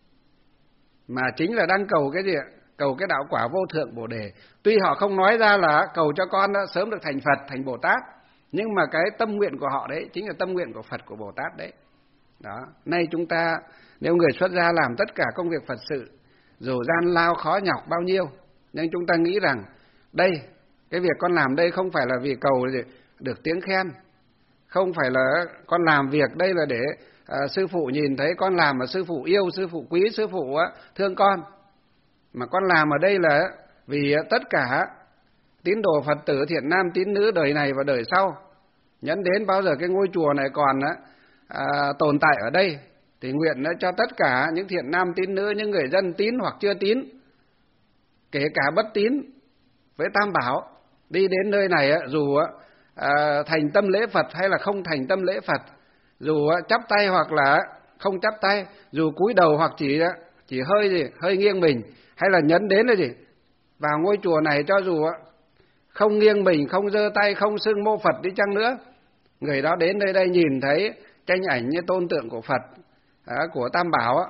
A: mà chính là đang cầu cái gì ạ? Cầu cái đạo quả vô thượng Bồ đề. Tuy họ không nói ra là cầu cho con sớm được thành Phật, thành Bồ Tát, nhưng mà cái tâm nguyện của họ đấy chính là tâm nguyện của Phật, của Bồ Tát đấy. Đó, nay chúng ta nếu người xuất gia làm tất cả công việc Phật sự, dù gian lao khó nhọc bao nhiêu, nhưng chúng ta nghĩ rằng đây, cái việc con làm đây không phải là vì cầu được tiếng khen, không phải là con làm việc đây là để sư phụ nhìn thấy con làm mà sư phụ yêu, sư phụ quý, sư phụ thương con, mà con làm ở đây là vì tất cả tín đồ Phật tử thiện nam tín nữ đời này và đời sau, nhấn đến bao giờ cái ngôi chùa này còn tồn tại ở đây, thì nguyện cho tất cả những thiện nam tín nữ, những người dân tín hoặc chưa tín, kể cả bất tín với Tam Bảo, đi đến nơi này dù thành tâm lễ Phật hay là không thành tâm lễ Phật, dù chắp tay hoặc là không chắp tay, dù cúi đầu hoặc chỉ hơi nghiêng mình, hay là nhấn đến là vào ngôi chùa này, cho dù không nghiêng mình, không giơ tay, không xưng mô Phật đi chăng nữa, người đó đến nơi đây nhìn thấy tranh ảnh như tôn tượng của Phật, của Tam Bảo,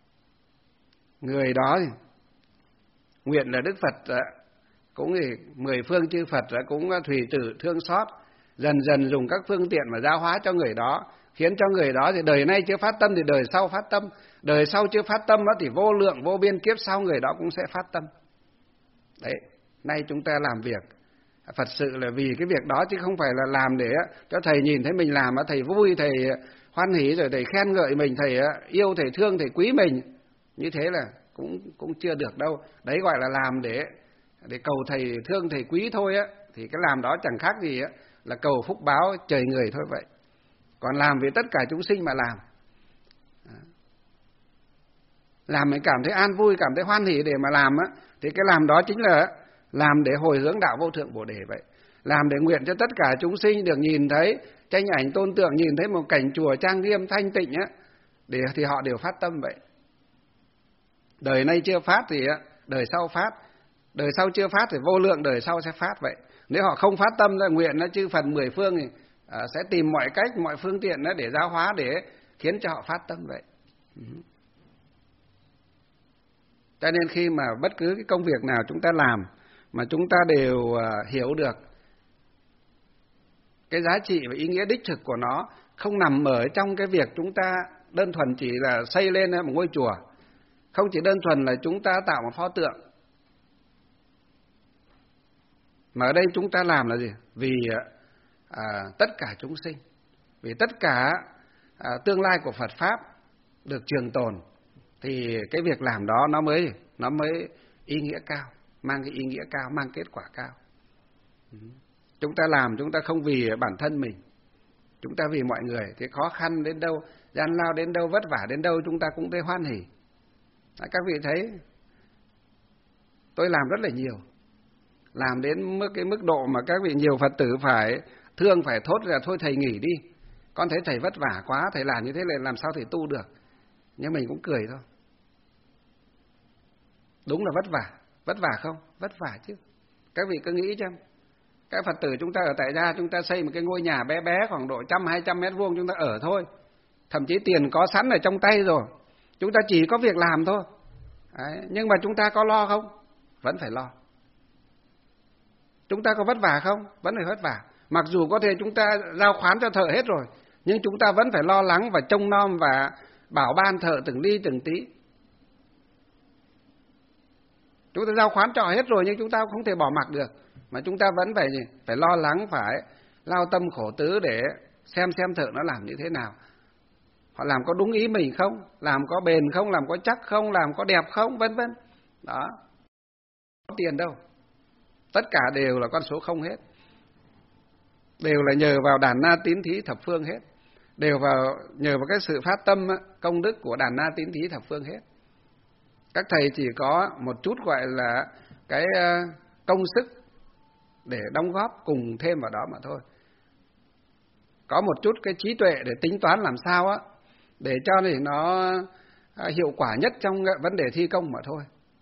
A: người đó nguyện là Đức Phật cũng 10 phương chư Phật cũng thủy tử thương xót, dần dần dùng các phương tiện mà giáo hóa cho người đó, khiến cho người đó thì đời nay chưa phát tâm thì đời sau phát tâm, đời sau chưa phát tâm thì vô lượng vô biên kiếp sau người đó cũng sẽ phát tâm. Đấy, nay chúng ta làm việc Phật sự là vì cái việc đó, chứ không phải là làm để cho thầy nhìn thấy mình làm thầy vui, thầy hoan hỉ, rồi thầy khen ngợi mình, thầy yêu, thầy thương, thầy quý mình. Như thế là cũng chưa được đâu. Đấy gọi là làm để cầu thầy thương, thầy quý thôi thì cái làm đó chẳng khác gì là cầu phúc báo trời người thôi vậy. Còn làm vì tất cả chúng sinh mà làm mình cảm thấy an vui, cảm thấy hoan hỉ để mà làm thì cái làm đó chính là làm để hồi hướng đạo vô thượng Bồ đề vậy. Làm để nguyện cho tất cả chúng sinh được nhìn thấy tranh ảnh tôn tượng, nhìn thấy một cảnh chùa trang nghiêm thanh tịnh thì họ đều phát tâm vậy. Đời nay chưa phát thì đời sau phát. Đời sau chưa phát thì vô lượng đời sau sẽ phát vậy. Nếu họ không phát tâm ra nguyện nó chư Phật mười phương thì sẽ tìm mọi cách, mọi phương tiện để giáo hóa, để khiến cho họ phát tâm vậy. Cho nên khi mà bất cứ cái công việc nào chúng ta làm mà chúng ta đều hiểu được cái giá trị và ý nghĩa đích thực của nó, không nằm ở trong cái việc chúng ta đơn thuần chỉ là xây lên một ngôi chùa, không chỉ đơn thuần là chúng ta tạo một pho tượng, mà ở đây chúng ta làm là gì? Vì tất cả chúng sinh, vì tất cả tương lai của Phật Pháp được trường tồn, thì cái việc làm đó nó mới ý nghĩa cao, mang cái ý nghĩa cao, mang kết quả cao. Chúng ta làm, chúng ta không vì bản thân mình, chúng ta vì mọi người. Thì khó khăn đến đâu, gian lao đến đâu, vất vả đến đâu, chúng ta cũng thấy hoan hỉ. Các vị thấy tôi làm rất là nhiều, làm đến cái mức độ mà các vị nhiều Phật tử phải thương, phải thốt ra thôi thầy nghỉ đi, con thấy thầy vất vả quá, thầy làm như thế này làm sao thầy tu được. Nhưng mình cũng cười thôi. Đúng là vất vả không? Vất vả chứ. Các vị cứ nghĩ xem, các Phật tử chúng ta ở tại gia, chúng ta xây một cái ngôi nhà bé bé khoảng độ 100-200 mét vuông chúng ta ở thôi, thậm chí tiền có sẵn ở trong tay rồi, chúng ta chỉ có việc làm thôi. Đấy, nhưng mà chúng ta có lo không? Vẫn phải lo. Chúng ta có vất vả không? Vẫn phải vất vả. Mặc dù có thể chúng ta giao khoán cho thợ hết rồi, nhưng chúng ta vẫn phải lo lắng và trông nom và bảo ban thợ từng ly từng tí. Chúng ta giao khoán cho hết rồi nhưng chúng ta không thể bỏ mặc được, mà chúng ta vẫn phải lo lắng, phải lao tâm khổ tứ để xem thợ nó làm như thế nào. Họ làm có đúng ý mình không? Làm có bền không? Làm có chắc không? Làm có đẹp không? Vân vân. Đó. Không có tiền đâu. Tất cả đều là con số không hết. Đều là nhờ vào đàn na tín thí thập phương hết. Đều nhờ vào cái sự phát tâm công đức của đàn na tín thí thập phương hết. Các thầy chỉ có một chút gọi là cái công sức để đóng góp cùng thêm vào đó mà thôi. Có một chút cái trí tuệ để tính toán làm sao để cho thì nó hiệu quả nhất trong vấn đề thi công mà thôi.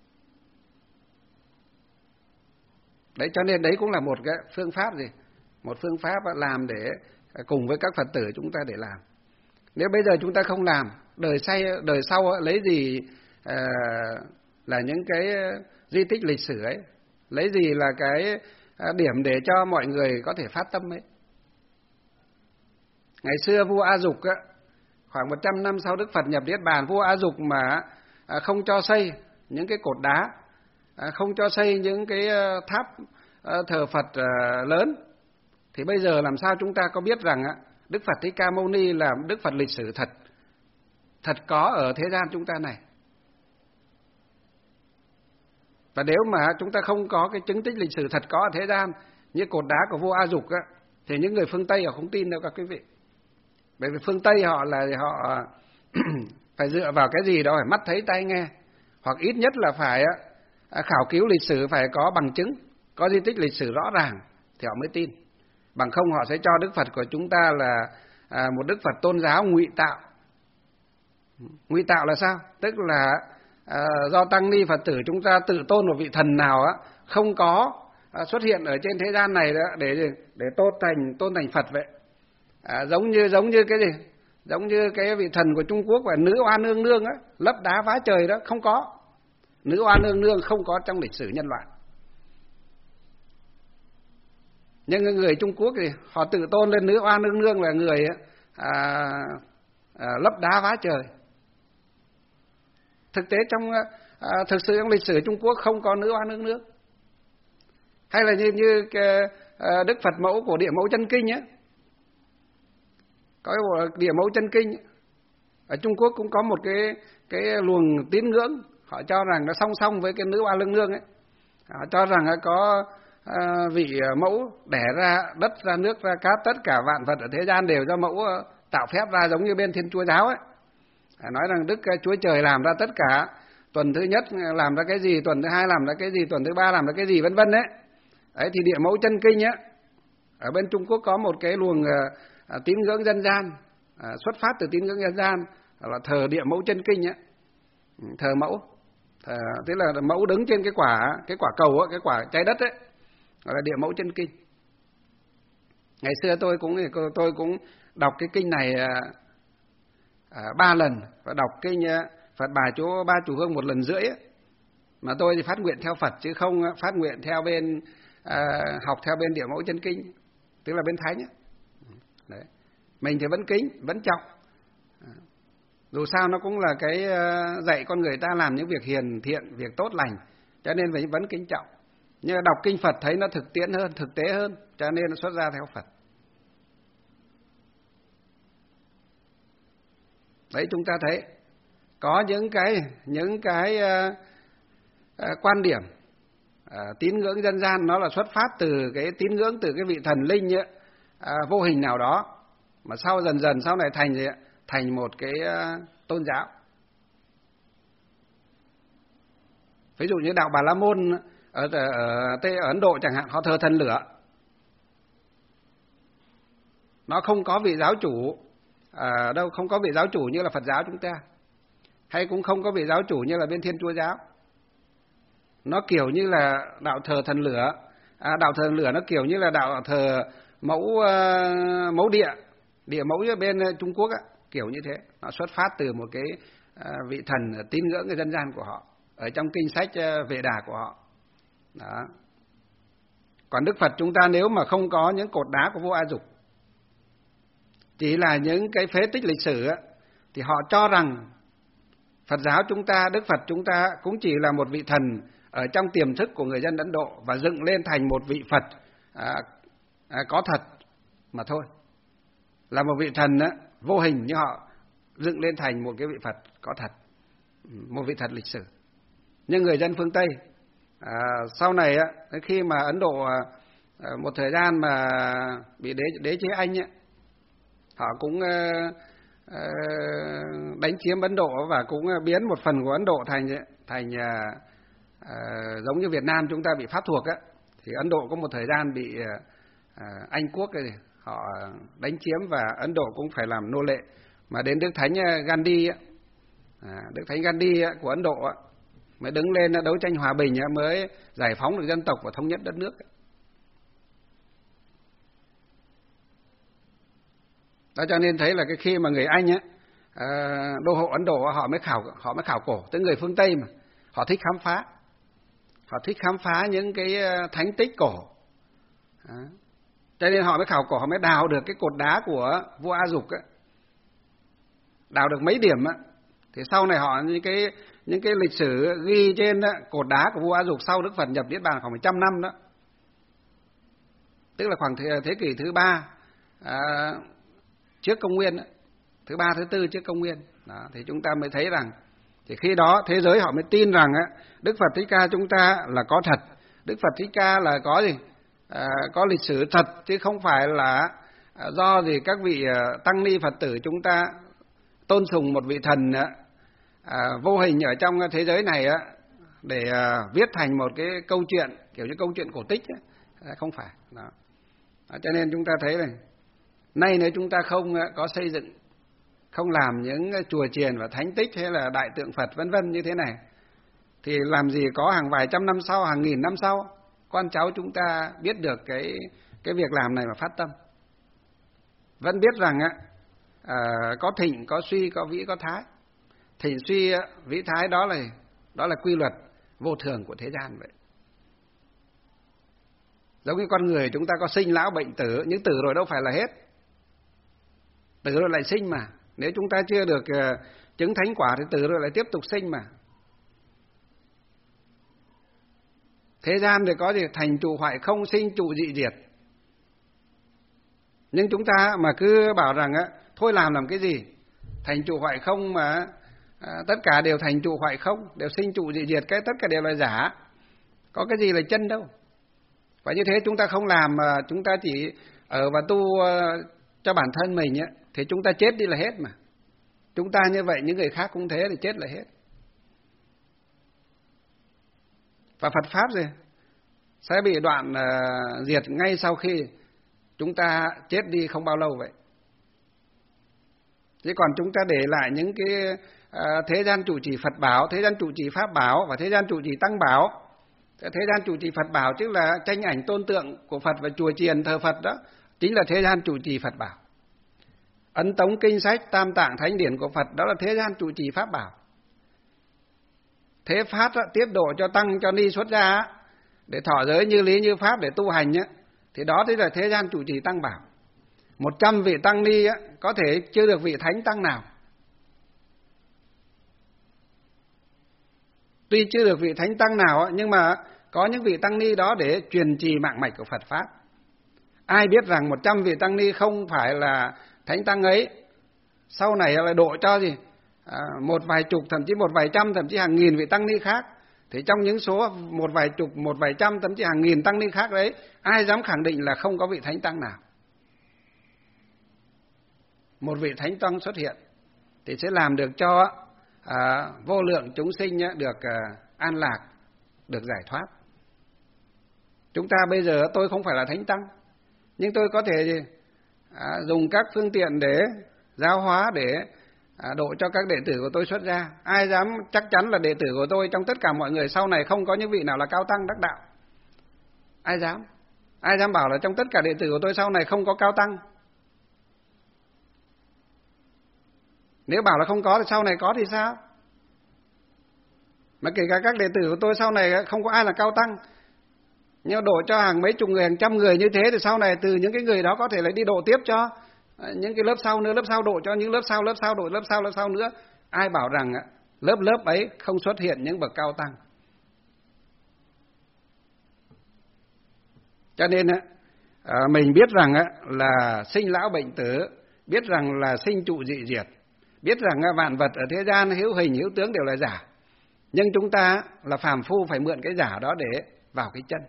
A: Đấy, cho nên đấy cũng là một cái phương pháp một phương pháp làm để cùng với các Phật tử chúng ta để làm. Nếu bây giờ chúng ta không làm, đời sau lấy gì là những cái di tích lịch sử ấy, lấy gì là cái điểm để cho mọi người có thể phát tâm ấy. Ngày xưa vua A Dục khoảng 100 năm sau Đức Phật nhập Niết Bàn, vua A Dục mà không cho xây những cái cột đá, không cho xây những cái tháp thờ Phật lớn, thì bây giờ làm sao chúng ta có biết rằng Đức Phật Thích Ca Mâu Ni là Đức Phật lịch sử thật có ở thế gian chúng ta này. Và nếu mà chúng ta không có cái chứng tích lịch sử thật có ở thế gian như cột đá của vua A Dục thì những người phương Tây họ không tin đâu các quý vị. Bởi vì phương Tây họ phải dựa vào cái gì đó, phải mắt thấy tai nghe, hoặc ít nhất là phải khảo cứu lịch sử, phải có bằng chứng, có di tích lịch sử rõ ràng thì họ mới tin. Bằng không họ sẽ cho Đức Phật của chúng ta là một Đức Phật tôn giáo ngụy tạo. Ngụy tạo là sao? Tức là do tăng ni Phật tử chúng ta tự tôn một vị thần nào không có xuất hiện ở trên thế gian này để tôn thành Phật vậy. Giống như cái gì? Giống như cái vị thần của Trung Quốc và nữ oa nương nương lấp đá phá trời đó, không có. Nữ oa nương nương không có trong lịch sử nhân loại. Nhưng người Trung Quốc thì họ tự tôn lên nữ oa nương nương là người lấp đá phá trời. Thực tế thực sự trong lịch sử Trung Quốc không có nữ oa nương nương. Hay là như cái Đức Phật mẫu của Địa Mẫu Chân Kinh có cái Địa Mẫu Chân Kinh ở Trung Quốc cũng có một cái luồng tín ngưỡng, họ cho rằng nó song song với cái nữ oa nương nương ấy. Họ cho rằng có vị mẫu đẻ ra đất, ra nước, ra cát, tất cả vạn vật ở thế gian đều do mẫu tạo phép ra, giống như bên Thiên Chúa giáo ấy. Nói rằng Đức Chúa Trời làm ra tất cả, tuần thứ nhất làm ra cái gì, tuần thứ hai làm ra cái gì, tuần thứ ba làm ra cái gì, vân vân đấy. Đấy thì Địa Mẫu Chân Kinh ở bên Trung Quốc có một cái luồng tín ngưỡng dân gian, xuất phát từ tín ngưỡng dân gian là thờ Địa Mẫu Chân Kinh thờ mẫu. Tức là mẫu đứng trên cái quả cầu á, cái quả trái đất ấy, gọi là địa mẫu chân kinh. Ngày xưa tôi cũng đọc cái kinh này 3 lần, và đọc kinh Phật bài chỗ Ba Chủ Hương 1 lần rưỡi ấy. Mà tôi thì phát nguyện theo Phật chứ không phát nguyện theo bên học theo bên địa mẫu chân kinh, tức là bên Thánh ấy. Đấy. Mình thì vẫn kính, vẫn trọng. Dù sao nó cũng là cái dạy con người ta làm những việc hiền thiện, việc tốt lành, cho nên mình vẫn kính trọng. Nhưng đọc kinh Phật thấy nó thực tiễn hơn, thực tế hơn, cho nên nó xuất ra theo Phật. Đấy, chúng ta thấy có những cái quan điểm tín ngưỡng dân gian, nó là xuất phát từ cái tín ngưỡng từ cái vị thần linh ấy, vô hình nào đó, mà dần dần sau này thành một cái tôn giáo. Ví dụ như đạo Bà La Môn ở Ấn Độ chẳng hạn, họ thờ thần lửa. Nó không có vị giáo chủ đâu, không có vị giáo chủ như là Phật giáo chúng ta, hay cũng không có vị giáo chủ như là bên Thiên Chúa giáo. Nó kiểu như là đạo thờ thần lửa. Đạo thờ thần lửa nó kiểu như là đạo thờ mẫu địa mẫu ở bên Trung Quốc á, kiểu như thế. Nó xuất phát từ một cái vị thần tín ngưỡng cái dân gian của họ, ở trong kinh sách Vệ Đà của họ. Đó. Còn Đức Phật chúng ta nếu mà không có những cột đá của vua A Dục, chỉ là những cái phế tích lịch sử á, thì họ cho rằng Phật giáo chúng ta, Đức Phật chúng ta cũng chỉ là một vị thần ở trong tiềm thức của người dân Ấn Độ và dựng lên thành một vị Phật có thật mà thôi. Là một vị thần vô hình, nhưng họ dựng lên thành một cái vị Phật có thật, một vị thật lịch sử. Nhưng người dân phương Tây sau này khi mà Ấn Độ một thời gian mà bị đế chế Anh họ cũng đánh chiếm Ấn Độ và cũng biến một phần của Ấn Độ thành giống như Việt Nam chúng ta bị pháp thuộc thì Ấn Độ có một thời gian bị Anh quốc họ đánh chiếm và Ấn Độ cũng phải làm nô lệ. Mà đến Đức Thánh Gandhi Đức Thánh Gandhi của Ấn Độ mới đứng lên đấu tranh hòa bình mới giải phóng được dân tộc và thống nhất đất nước. Đó, cho nên thấy là cái khi mà người Anh đô hộ Ấn Độ họ mới khảo cổ, tới người phương Tây mà họ thích khám phá những cái thánh tích cổ. Cho nên họ mới khảo cổ, họ mới đào được cái cột đá của vua A Dục đào được mấy điểm thì sau này họ những cái lịch sử ghi trên cột đá của vua A Dục sau Đức Phật nhập Niết Bàn khoảng 100 năm đó, tức là khoảng thế kỷ thứ 3 trước công nguyên, thứ 3 thứ 4 trước công nguyên. Đó, thì chúng ta mới thấy rằng thì khi đó thế giới họ mới tin rằng Đức Phật Thích Ca chúng ta là có thật, Đức Phật Thích Ca là có gì có lịch sử thật, chứ không phải là do gì các vị tăng ni Phật tử chúng ta tôn sùng một vị thần vô hình ở trong thế giới này để viết thành một cái câu chuyện kiểu như câu chuyện cổ tích không phải. Đó. Cho nên chúng ta thấy này, nay nếu chúng ta không có xây dựng, không làm những chùa chiền và thánh tích hay là đại tượng Phật vân vân như thế này, thì làm gì có hàng vài trăm năm sau, hàng nghìn năm sau con cháu chúng ta biết được cái việc làm này mà phát tâm. Vẫn biết rằng có thịnh, có suy, có vĩ, có thái. Thịnh suy, vĩ thái đó là quy luật vô thường của thế gian vậy. Giống như con người chúng ta có sinh lão bệnh tử, nhưng tử rồi đâu phải là hết. Tử rồi lại sinh mà. Nếu chúng ta chưa được chứng thánh quả thì tử rồi lại tiếp tục sinh mà. Thế gian thì có gì thành trụ hoại không, sinh trụ dị diệt. Nhưng chúng ta mà cứ bảo rằng thôi làm cái gì? Thành trụ hoại không mà tất cả đều thành trụ hoại không, đều sinh trụ dị diệt, tất cả đều là giả. Có cái gì là chân đâu. Và như thế chúng ta không làm mà chúng ta chỉ ở và tu cho bản thân mình thì chúng ta chết đi là hết mà. Chúng ta như vậy những người khác cũng thế thì chết là hết. Và Phật Pháp gì sẽ bị đoạn diệt ngay sau khi chúng ta chết đi không bao lâu vậy. Chứ còn chúng ta để lại những cái thế gian trụ trì Phật bảo, thế gian trụ trì Pháp bảo và thế gian trụ trì Tăng bảo. Thế gian trụ trì Phật bảo tức là tranh ảnh tôn tượng của Phật và chùa chiền thờ Phật, đó chính là thế gian trụ trì Phật bảo. Ấn tống kinh sách tam tạng thánh điển của Phật, đó là thế gian trụ trì Pháp bảo. Thế Pháp tiếp độ cho tăng cho ni xuất gia để thọ giới như lý như pháp để tu hành thì đó chính là thế gian trụ trì Tăng bảo. 100 vị tăng ni có thể chưa được vị thánh tăng nào. Tuy chưa được vị thánh tăng nào nhưng mà có những vị tăng ni đó để truyền trì mạng mạch của Phật Pháp. Ai biết rằng 100 vị tăng ni không phải là thánh tăng ấy, sau này lại độ cho gì một vài chục, thậm chí một vài trăm, thậm chí hàng nghìn vị tăng ni khác. Thì trong những số một vài chục, một vài trăm, thậm chí hàng nghìn tăng ni khác đấy, ai dám khẳng định là không có vị thánh tăng nào? Một vị thánh tăng xuất hiện thì sẽ làm được cho vô lượng chúng sinh được an lạc, được giải thoát. Chúng ta bây giờ tôi không phải là thánh tăng, nhưng tôi có thể dùng các phương tiện để giáo hóa, để độ cho các đệ tử của tôi xuất gia. Ai dám chắc chắn là đệ tử của tôi trong tất cả mọi người sau này không có những vị nào là cao tăng đắc đạo? Ai dám? Ai dám bảo là trong tất cả đệ tử của tôi sau này không có cao tăng? Nếu bảo là không có thì sau này có thì sao? Mà kể cả các đệ tử của tôi sau này không có ai là cao tăng, nhưng độ cho hàng mấy chục người, hàng trăm người như thế thì sau này từ những cái người đó có thể lại đi độ tiếp cho những cái lớp sau nữa, lớp sau độ cho những lớp sau độ lớp sau nữa. Ai bảo rằng lớp ấy không xuất hiện những bậc cao tăng? Cho nên mình biết rằng là sinh lão bệnh tử, biết rằng là sinh trụ dị diệt, biết rằng vạn vật ở thế gian hữu hình hữu tướng đều là giả. Nhưng chúng ta là phàm phu phải mượn cái giả đó để vào cái chân.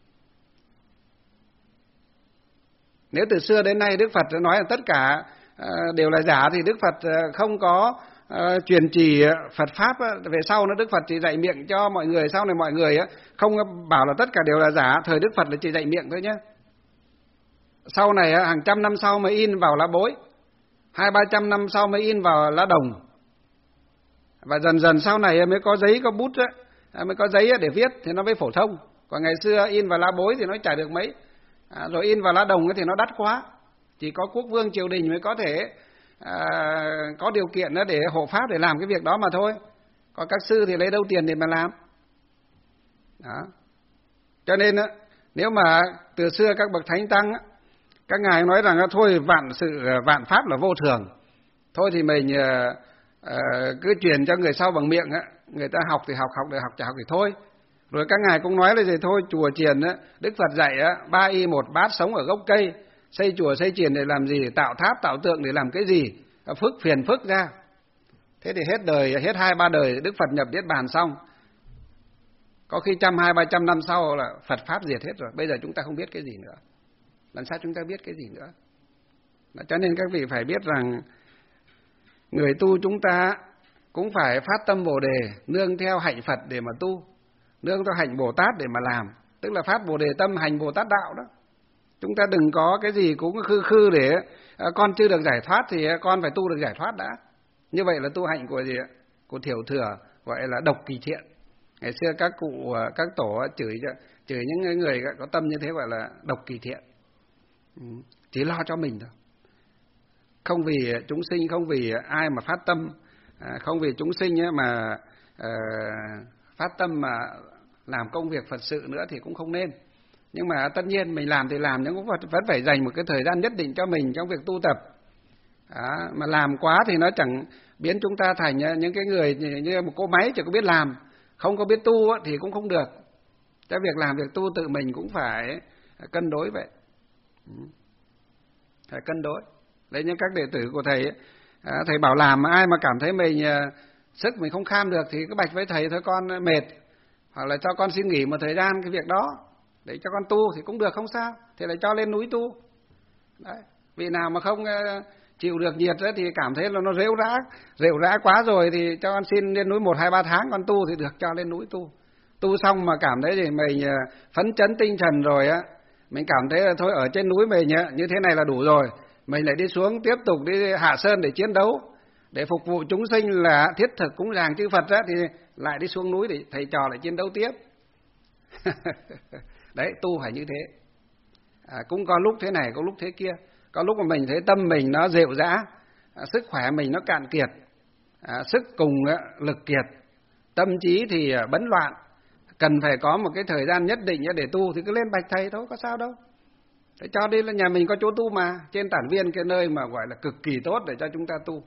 A: Nếu từ xưa đến nay Đức Phật nói là tất cả đều là giả thì Đức Phật không có truyền trì Phật Pháp. Về sau nó Đức Phật chỉ dạy miệng cho mọi người, sau này mọi người không bảo là tất cả đều là giả. Thời Đức Phật là chỉ dạy miệng thôi nhé. Sau này hàng trăm năm sau mới in vào lá bối, 200-300 năm sau mới in vào lá đồng. Và dần dần sau này mới có giấy, có bút mới có giấy để viết thì nó mới phổ thông. Còn ngày xưa in vào lá bối thì nó chả được mấy. Rồi in vào lá đồng thì nó đắt quá. Chỉ có quốc vương triều đình mới có thể có điều kiện để hộ pháp để làm cái việc đó mà thôi. Còn các sư thì lấy đâu tiền để mà làm. Đó. Cho nên nếu mà từ xưa các bậc thánh tăng, các ngài nói rằng thôi vạn pháp là vô thường, thôi thì mình cứ truyền cho người sau bằng miệng, người ta học thì học được, học chả học thì thôi. Rồi các ngài cũng nói là gì thôi, chùa chiền Đức Phật dạy 3 y 1 bát sống ở gốc cây, xây chùa xây chiền để làm gì, tạo tháp tạo tượng để làm cái gì, phiền phức ra. Thế thì hết đời, hết 2-3 đời Đức Phật nhập Niết Bàn xong, có khi 100-200-300 năm sau là Phật Pháp diệt hết rồi. Bây giờ chúng ta không biết cái gì nữa. Làm sao chúng ta biết cái gì nữa? Cho nên các vị phải biết rằng người tu chúng ta cũng phải phát tâm Bồ Đề, nương theo hạnh Phật để mà tu, nương theo hạnh Bồ Tát để mà làm. Tức là phát Bồ Đề tâm, hành Bồ Tát đạo đó. Chúng ta đừng có cái gì cũng khư để con chưa được giải thoát thì con phải tu được giải thoát đã. Như vậy là tu hạnh của gì ạ? Của thiểu thừa, gọi là độc kỳ thiện. Ngày xưa các cụ, các tổ chửi những người có tâm như thế gọi là độc kỳ thiện. Chỉ lo cho mình thôi. Không vì chúng sinh, không vì ai mà phát tâm, không vì chúng sinh mà phát tâm mà làm công việc Phật sự nữa thì cũng không nên. Nhưng mà tất nhiên mình làm thì làm, nhưng cũng vẫn phải dành một cái thời gian nhất định cho mình trong việc tu tập. Mà làm quá thì nó chẳng biến chúng ta thành những cái người như một cỗ máy chỉ có biết làm, không có biết tu thì cũng không được. Cái việc làm, việc tu tự mình cũng phải cân đối vậy. Phải cân đối. Đấy, như các đệ tử của thầy, thầy bảo làm mà ai mà cảm thấy mình sức mình không kham được thì cứ bạch với thầy thôi, con mệt, hoặc là cho con xin nghỉ một thời gian cái việc đó để cho con tu thì cũng được, không sao, thì lại cho lên núi tu. Đấy, vị nào mà không chịu được nhiệt thì cảm thấy là nó rệu rã quá rồi thì cho con xin lên núi 1-2-3 tháng con tu thì được, cho lên núi tu. Tu xong mà cảm thấy thì mình phấn chấn tinh thần rồi mình cảm thấy là thôi ở trên núi mình như thế này là đủ rồi, mình lại đi xuống tiếp tục đi Hạ Sơn để chiến đấu, Để phục vụ chúng sinh là thiết thực cúng dường chư Phật á, thì lại đi xuống núi để thầy trò lại chiến đấu tiếp. Đấy, tu phải như thế. Cũng có lúc thế này, có lúc thế kia. Có lúc mà mình thấy tâm mình nó rệu rã, sức khỏe mình nó cạn kiệt, sức cùng lực kiệt, tâm trí thì bấn loạn, cần phải có một cái thời gian nhất định để tu thì cứ lên bạch thầy thôi, có sao đâu. Thế cho đi là nhà mình có chỗ tu mà, trên Tản Viên, cái nơi mà gọi là cực kỳ tốt để cho chúng ta tu.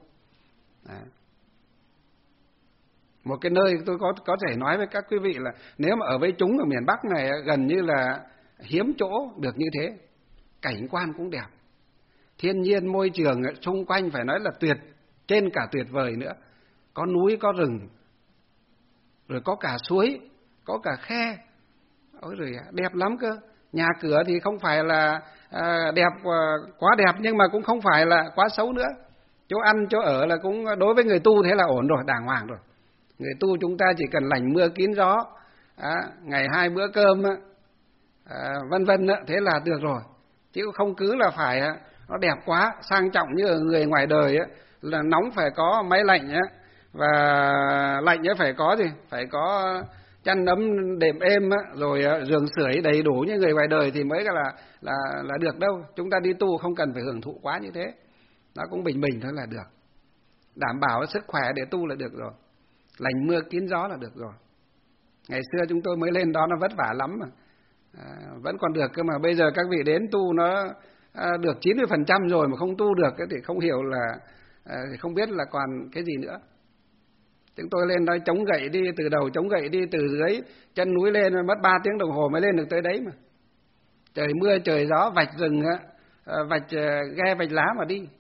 A: Một cái nơi tôi có thể nói với các quý vị là nếu mà ở với chúng ở miền Bắc này gần như là hiếm chỗ được như thế. Cảnh quan cũng đẹp, thiên nhiên môi trường xung quanh phải nói là tuyệt, trên cả tuyệt vời nữa. Có núi, có rừng, rồi có cả suối, có cả khe. Ôi rồi đẹp lắm cơ. Nhà cửa thì không phải là đẹp, quá đẹp, nhưng mà cũng không phải là quá xấu nữa. Chỗ ăn, chỗ ở là cũng đối với người tu thế là ổn rồi, đàng hoàng rồi. Người tu chúng ta chỉ cần lành mưa kín gió, ngày 2 bữa cơm, vân vân, thế là được rồi. Chứ không cứ là phải nó đẹp quá, sang trọng như người ngoài đời là nóng phải có máy lạnh và lạnh phải có gì, phải có chăn ấm đệm êm rồi giường sưởi đầy đủ như người ngoài đời thì mới là được đâu. Chúng ta đi tu không cần phải hưởng thụ quá như thế, nó cũng bình bình thôi là được, đảm bảo sức khỏe để tu là được rồi, lành mưa kín gió là được rồi. Ngày xưa chúng tôi mới lên đó nó vất vả lắm mà, vẫn còn được cơ mà. Bây giờ các vị đến tu nó được 90% rồi mà không tu được thì không hiểu là không biết là còn cái gì nữa. Chúng tôi lên đó chống gậy đi, từ đầu chống gậy đi, từ dưới chân núi lên mất 3 tiếng đồng hồ mới lên được tới đấy mà. Trời mưa trời gió, vạch rừng, vạch ghe vạch lá mà đi.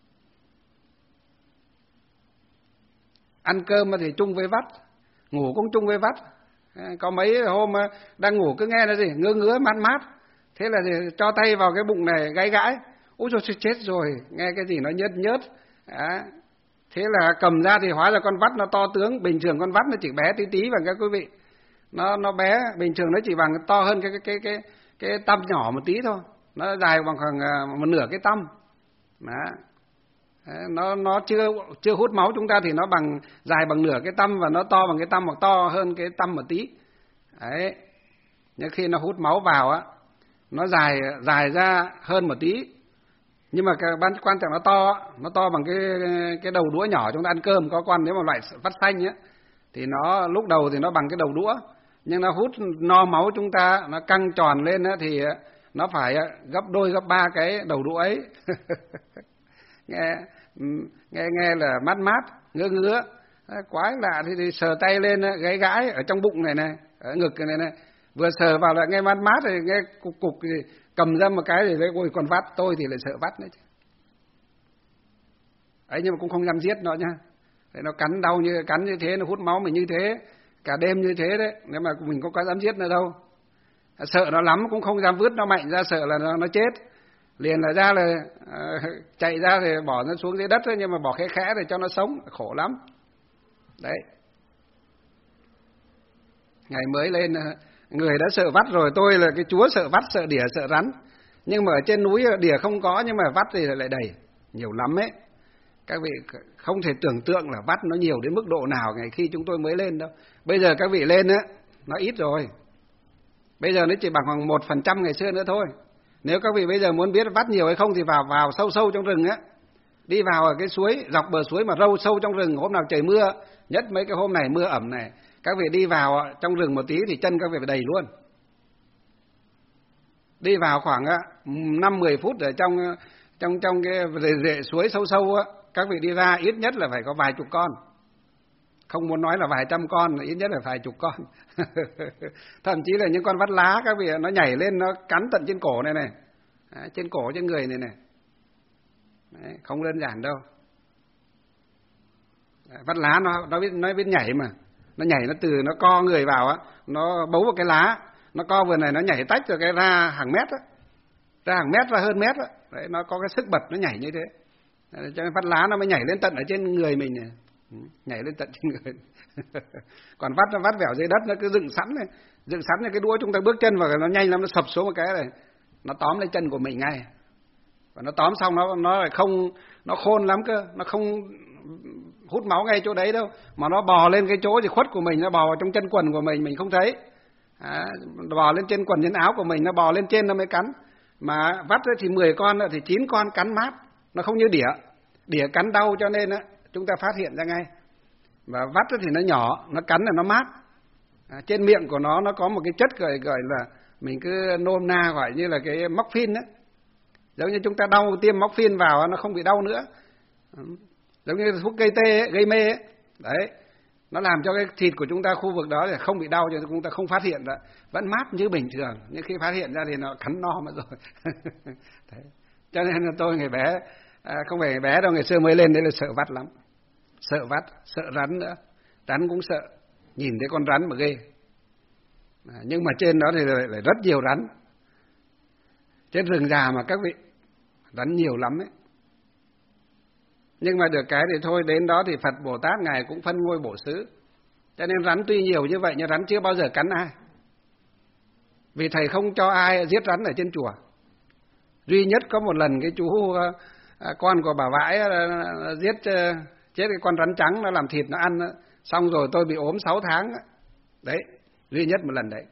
A: Ăn cơm thì chung với vắt, ngủ cũng chung với vắt. Có mấy hôm đang ngủ cứ nghe là gì ngứa ngứa mát mát, thế là cho tay vào cái bụng này gãi gãi, ôi trời chết rồi, nghe cái gì nó nhớt nhớt. Thế là cầm ra thì hóa ra con vắt nó to tướng. Bình thường con vắt nó chỉ bé tí tí bằng các quý vị, nó bé, bình thường nó chỉ bằng to hơn cái tăm nhỏ một tí thôi, nó dài bằng khoảng một nửa cái tăm. Nó chưa hút máu chúng ta thì nó dài bằng nửa cái tăm, và nó to bằng cái tăm hoặc to hơn cái tăm một tí. Đấy. Nhưng khi nó hút máu vào nó dài ra hơn một tí. Nhưng mà quan trọng nó to bằng cái đầu đũa nhỏ chúng ta ăn cơm. Có con nếu mà loại vắt xanh thì nó lúc đầu thì nó bằng cái đầu đũa, nhưng nó hút no máu chúng ta, nó căng tròn lên thì nó phải gấp đôi gấp 3 cái đầu đũa ấy. nghe là mát mát, ngứa ngứa, quái lạ. Thì sờ tay lên gãi gãi ở trong bụng này ở ngực này, vừa sờ vào lại nghe mát mát, rồi nghe cục thì cầm ra một cái thì ôi còn vắt. Tôi thì lại sợ vắt nữa chứ. Ấy, nhưng mà cũng không dám giết nó nha. Thế nó cắn như thế, nó hút máu mình như thế cả đêm như thế đấy, nếu mà mình có dám giết nó đâu. Sợ nó lắm cũng không dám vứt nó mạnh ra, sợ là nó chết. Liền là ra là chạy ra thì bỏ nó xuống dưới đất thôi, nhưng mà bỏ khẽ khẽ để cho nó sống, khổ lắm. Đấy. Ngày mới lên người đã sợ vắt rồi, tôi là cái chúa sợ vắt, sợ đỉa, sợ rắn. Nhưng mà ở trên núi đỉa không có, nhưng mà vắt thì lại đầy, nhiều lắm ấy. Các vị không thể tưởng tượng là vắt nó nhiều đến mức độ nào ngày khi chúng tôi mới lên đâu. Bây giờ các vị lên nó ít rồi. Bây giờ nó chỉ bằng khoảng 1% ngày xưa nữa thôi. Nếu các vị bây giờ muốn biết vắt nhiều hay không thì vào sâu trong rừng đi vào ở cái suối, dọc bờ suối mà râu sâu trong rừng. Hôm nào trời mưa, nhất mấy cái hôm này mưa ẩm này, các vị đi vào trong rừng một tí thì chân các vị phải đầy luôn. Đi vào khoảng 5-10 phút ở trong cái rễ suối sâu các vị đi ra ít nhất là phải có vài chục con. Không muốn nói là vài trăm con, ít nhất là vài chục con. Thậm chí là những con vắt lá các vị, nó nhảy lên nó cắn tận trên cổ này. Đấy, trên cổ trên người này. Đấy, không đơn giản đâu. Đấy, vắt lá nó biết nhảy mà. Nó nhảy, nó từ nó co người vào nó bấu vào cái lá, nó co vừa này nó nhảy tách rồi cái ra hàng mét ra hàng mét, ra hơn mét Đấy, nó có cái sức bật nó nhảy như thế. Đấy, cho nên vắt lá nó mới nhảy lên tận ở trên người mình này. Nhảy lên tận trên người. Còn nó vắt vẻo dưới đất, nó cứ dựng sẵn cái đuôi, chúng ta bước chân vào nó nhanh lắm, nó sập xuống một cái này, nó tóm lấy chân của mình ngay. Và nó tóm xong nó lại không, nó khôn lắm cơ, nó không hút máu ngay chỗ đấy đâu, mà nó bò lên cái chỗ gì khuất của mình, nó bò vào trong chân quần của mình không thấy. Bò lên trên quần trên áo của mình, nó bò lên trên nó mới cắn. Mà vắt thì 10 con thì 9 con cắn mát, nó không như đỉa cắn đau, cho nên chúng ta phát hiện ra ngay. Và vắt thì nó nhỏ, nó cắn là nó mát. Trên miệng của nó có một cái chất gọi là, mình cứ nôm na gọi như là cái móc phin đấy. Giống như chúng ta đau tiêm móc phin vào nó không bị đau nữa. Giống như thuốc gây tê ấy, gây mê ấy. Đấy, nó làm cho cái thịt của chúng ta khu vực đó thì không bị đau, cho nên chúng ta không phát hiện ra, vẫn mát như bình thường. Nhưng khi phát hiện ra thì nó cắn no mất rồi. Đấy. Cho nên là tôi ngày bé, không phải ngày bé đâu, ngày xưa mới lên đấy là sợ vắt lắm. Sợ vắt, sợ rắn nữa. Rắn cũng sợ, nhìn thấy con rắn mà ghê. Nhưng mà trên đó thì lại rất nhiều rắn. Trên rừng già mà các vị, rắn nhiều lắm ấy. Nhưng mà được cái thì thôi, đến đó thì Phật Bồ Tát Ngài cũng phân ngôi bổ xứ. Cho nên rắn tuy nhiều như vậy nhưng rắn chưa bao giờ cắn ai. Vì Thầy không cho ai giết rắn ở trên chùa. Duy nhất có một lần cái chú con của bà Vãi giết chết cái con rắn trắng, nó làm thịt nó ăn, xong rồi tôi bị ốm 6 tháng. Đấy, duy nhất một lần đấy.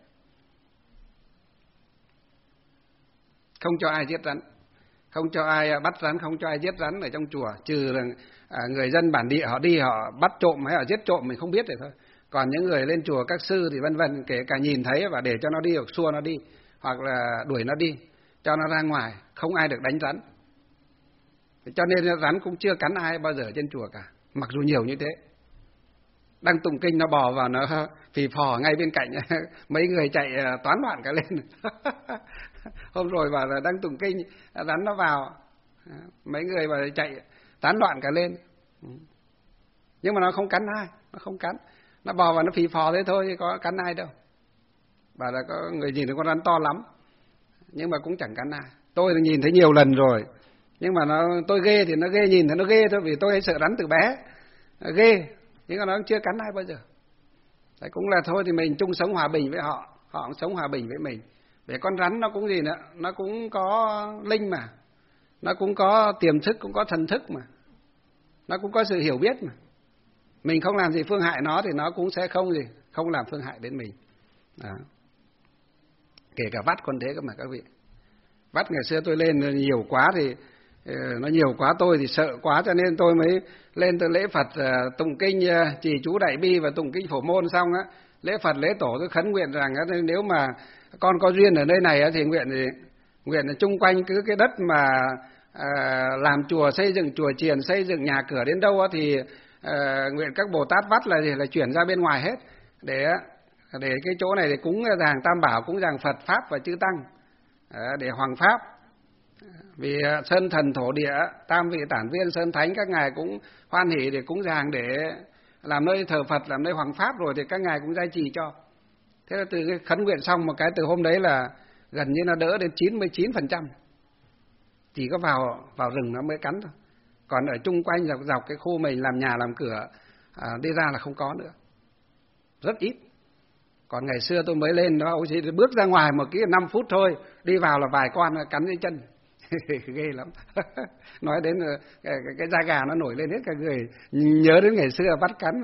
A: Không cho ai giết rắn, không cho ai bắt rắn, không cho ai giết rắn ở trong chùa, trừ là người dân bản địa họ đi họ bắt trộm hay họ giết trộm mình không biết rồi thôi. Còn những người lên chùa các sư thì vân vân, kể cả nhìn thấy và để cho nó đi hoặc xua nó đi, hoặc là đuổi nó đi, cho nó ra ngoài, không ai được đánh rắn. Cho nên rắn cũng chưa cắn ai bao giờ trên chùa cả, mặc dù nhiều như thế. Đang tụng kinh nó bò vào nó phì phò ngay bên cạnh, mấy người chạy toán loạn cả lên. Hôm rồi bảo là đang tụng kinh, rắn nó vào, mấy người bảo chạy tán loạn cả lên. Nhưng mà nó không cắn ai, nó không cắn, nó bò vào nó phì phò thế thôi chứ có cắn ai đâu. Bảo là có người nhìn thấy con rắn to lắm, nhưng mà cũng chẳng cắn ai. Tôi thì nhìn thấy nhiều lần rồi, nhưng mà tôi ghê thì nó ghê, nhìn thì nó ghê thôi, vì tôi sợ rắn từ bé, ghê, nhưng mà nó chưa cắn ai bao giờ. Đấy, cũng là thôi thì mình chung sống hòa bình với họ, họ cũng sống hòa bình với mình. Để con rắn nó cũng gì nữa, nó cũng có linh mà, nó cũng có tiềm thức, cũng có thần thức mà, nó cũng có sự hiểu biết mà. Mình không làm gì phương hại nó thì nó cũng sẽ không làm phương hại đến mình. Đó. Kể cả vắt còn thế cơ mà các vị. Vắt ngày xưa tôi lên nhiều quá thì nó nhiều quá, tôi thì sợ quá, cho nên tôi mới lên tôi lễ Phật, tụng kinh trì chú Đại Bi và tụng kinh Phổ Môn xong á, lễ Phật lễ Tổ tôi khấn nguyện rằng nếu mà con có duyên ở nơi này thì nguyện là chung quanh cứ cái đất mà làm chùa, xây dựng chùa chiền, xây dựng nhà cửa đến đâu thì nguyện các Bồ Tát vắt là chuyển ra bên ngoài hết, để cái chỗ này để cúng dường Tam Bảo, cúng dường Phật Pháp và chư Tăng, để hoàng pháp. Vì sơn thần thổ địa, tam vị tản viên, sơn thánh các ngài cũng hoan hỷ để cúng dường, để làm nơi thờ Phật, làm nơi hoàng pháp, rồi thì các ngài cũng gia trì cho. Thế là từ cái khấn nguyện xong một cái, từ hôm đấy là gần như nó đỡ đến 99%. Chỉ có vào rừng nó mới cắn thôi. Còn ở chung quanh dọc cái khu mình làm nhà làm cửa đi ra là không có nữa, rất ít. Còn ngày xưa tôi mới lên đó, chỉ bước ra ngoài một cái 5 phút thôi, đi vào là vài con cắn dưới chân. Ghê lắm. Nói đến cái da gà nó nổi lên hết cả người, nhớ đến ngày xưa bắt cắn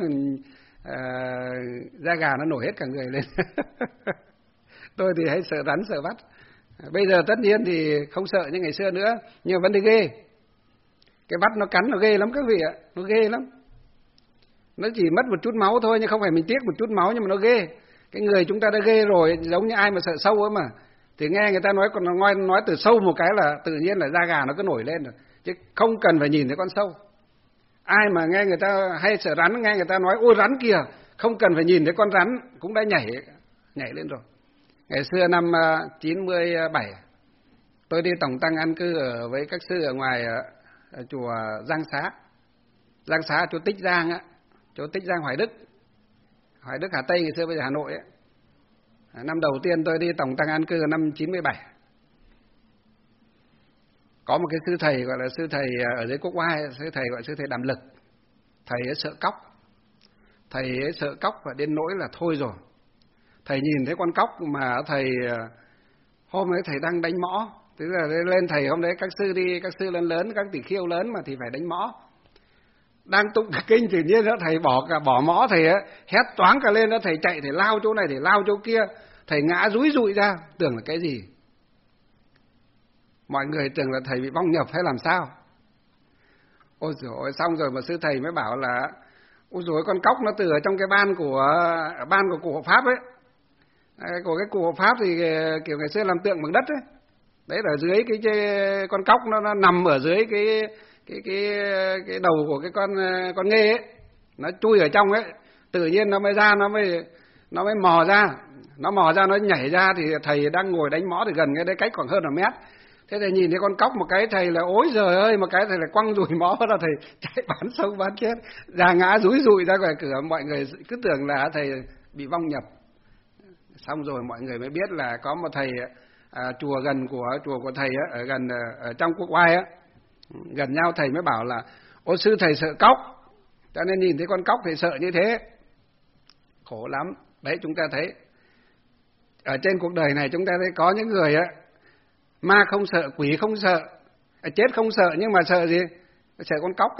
A: da gà nó nổi hết cả người lên. Tôi thì hay sợ rắn sợ bắt. Bây giờ tất nhiên thì không sợ như ngày xưa nữa, nhưng mà vấn đề ghê. Cái bắt nó cắn nó ghê lắm các vị ạ, nó ghê lắm. Nó chỉ mất một chút máu thôi, nhưng không phải mình tiếc một chút máu, nhưng mà nó ghê. Cái người chúng ta đã ghê rồi, giống như ai mà sợ sâu ấy mà. Thì nghe người ta nói, còn nói từ sâu một cái là tự nhiên là da gà nó cứ nổi lên rồi. Chứ không cần phải nhìn thấy con sâu. Ai mà nghe người ta hay sợ rắn, nghe người ta nói ôi rắn kìa, không cần phải nhìn thấy con rắn cũng đã nhảy lên rồi. Ngày xưa năm 97, tôi đi tổng tăng an cư với các sư ở ngoài ở chùa Giang Xá, chùa Tích Giang á, chùa Tích Giang Hoài Đức Hà Tây ngày xưa, bây giờ Hà Nội ấy. Năm đầu tiên tôi đi tổng tăng an cư năm 97. Có một cái sư thầy gọi là sư thầy ở dưới Quốc Oai, sư thầy gọi sư thầy Đàm Lực. Thầy ấy sợ cóc và đến nỗi là thôi rồi. Thầy nhìn thấy con cóc mà thầy hôm ấy thầy đang đánh mõ, tức là lên thầy hôm đấy các sư lớn, các tỷ khiêu lớn mà thì phải đánh mõ. đang tụng kinh tự nhiên đó thầy bỏ mõ, thầy hét toáng cả lên đó, thầy chạy, thầy lao chỗ này, thầy lao chỗ kia, thầy ngã rúi rụi ra, tưởng là cái gì? Mọi người tưởng là thầy bị vong nhập hay làm sao? Ôi dồi ôi, xong rồi mà sư thầy mới bảo là ôi dồi, con cóc nó từ ở trong cái ban của cụ hộ pháp ấy, của cái cụ hộ pháp thì kiểu ngày xưa làm tượng bằng đất ấy, đấy, ở dưới cái con cóc nó nằm ở dưới cái đầu của cái con nghê ấy, nó chui ở trong ấy, tự nhiên nó mới ra, nó mới mò ra, nó nhảy ra, thì thầy đang ngồi đánh mõ thì gần cái đấy, cách khoảng hơn 1 mét. Thế thầy nhìn thấy con cóc một cái, thầy là ối giời ơi, một cái thầy là quăng rùi mõ ra, thầy chạy bắn sông bắn chết, ra ngã rúi rụi ra ngoài cửa. Mọi người cứ tưởng là thầy bị vong nhập. Xong rồi mọi người mới biết là có một thầy chùa của thầy á, ở gần ở trong Quốc Oai á, gần nhau, thầy mới bảo là ôi sư thầy sợ cóc, cho nên nhìn thấy con cóc thì sợ như thế. Khổ lắm. Đấy, chúng ta thấy ở trên cuộc đời này chúng ta thấy có những người á, ma không sợ, quỷ không sợ, chết không sợ, nhưng mà sợ gì? Sợ con cóc.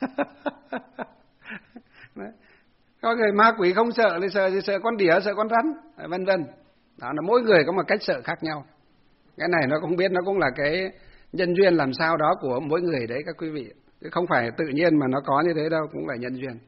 A: Có người ma quỷ không sợ thì sợ gì? Sợ con đỉa, sợ con rắn, vân vân. Đó là mỗi người có một cách sợ khác nhau. Cái này nó không biết, nó cũng là cái nhân duyên làm sao đó của mỗi người đấy các quý vị. Chứ không phải tự nhiên mà nó có như thế đâu, cũng là nhân duyên.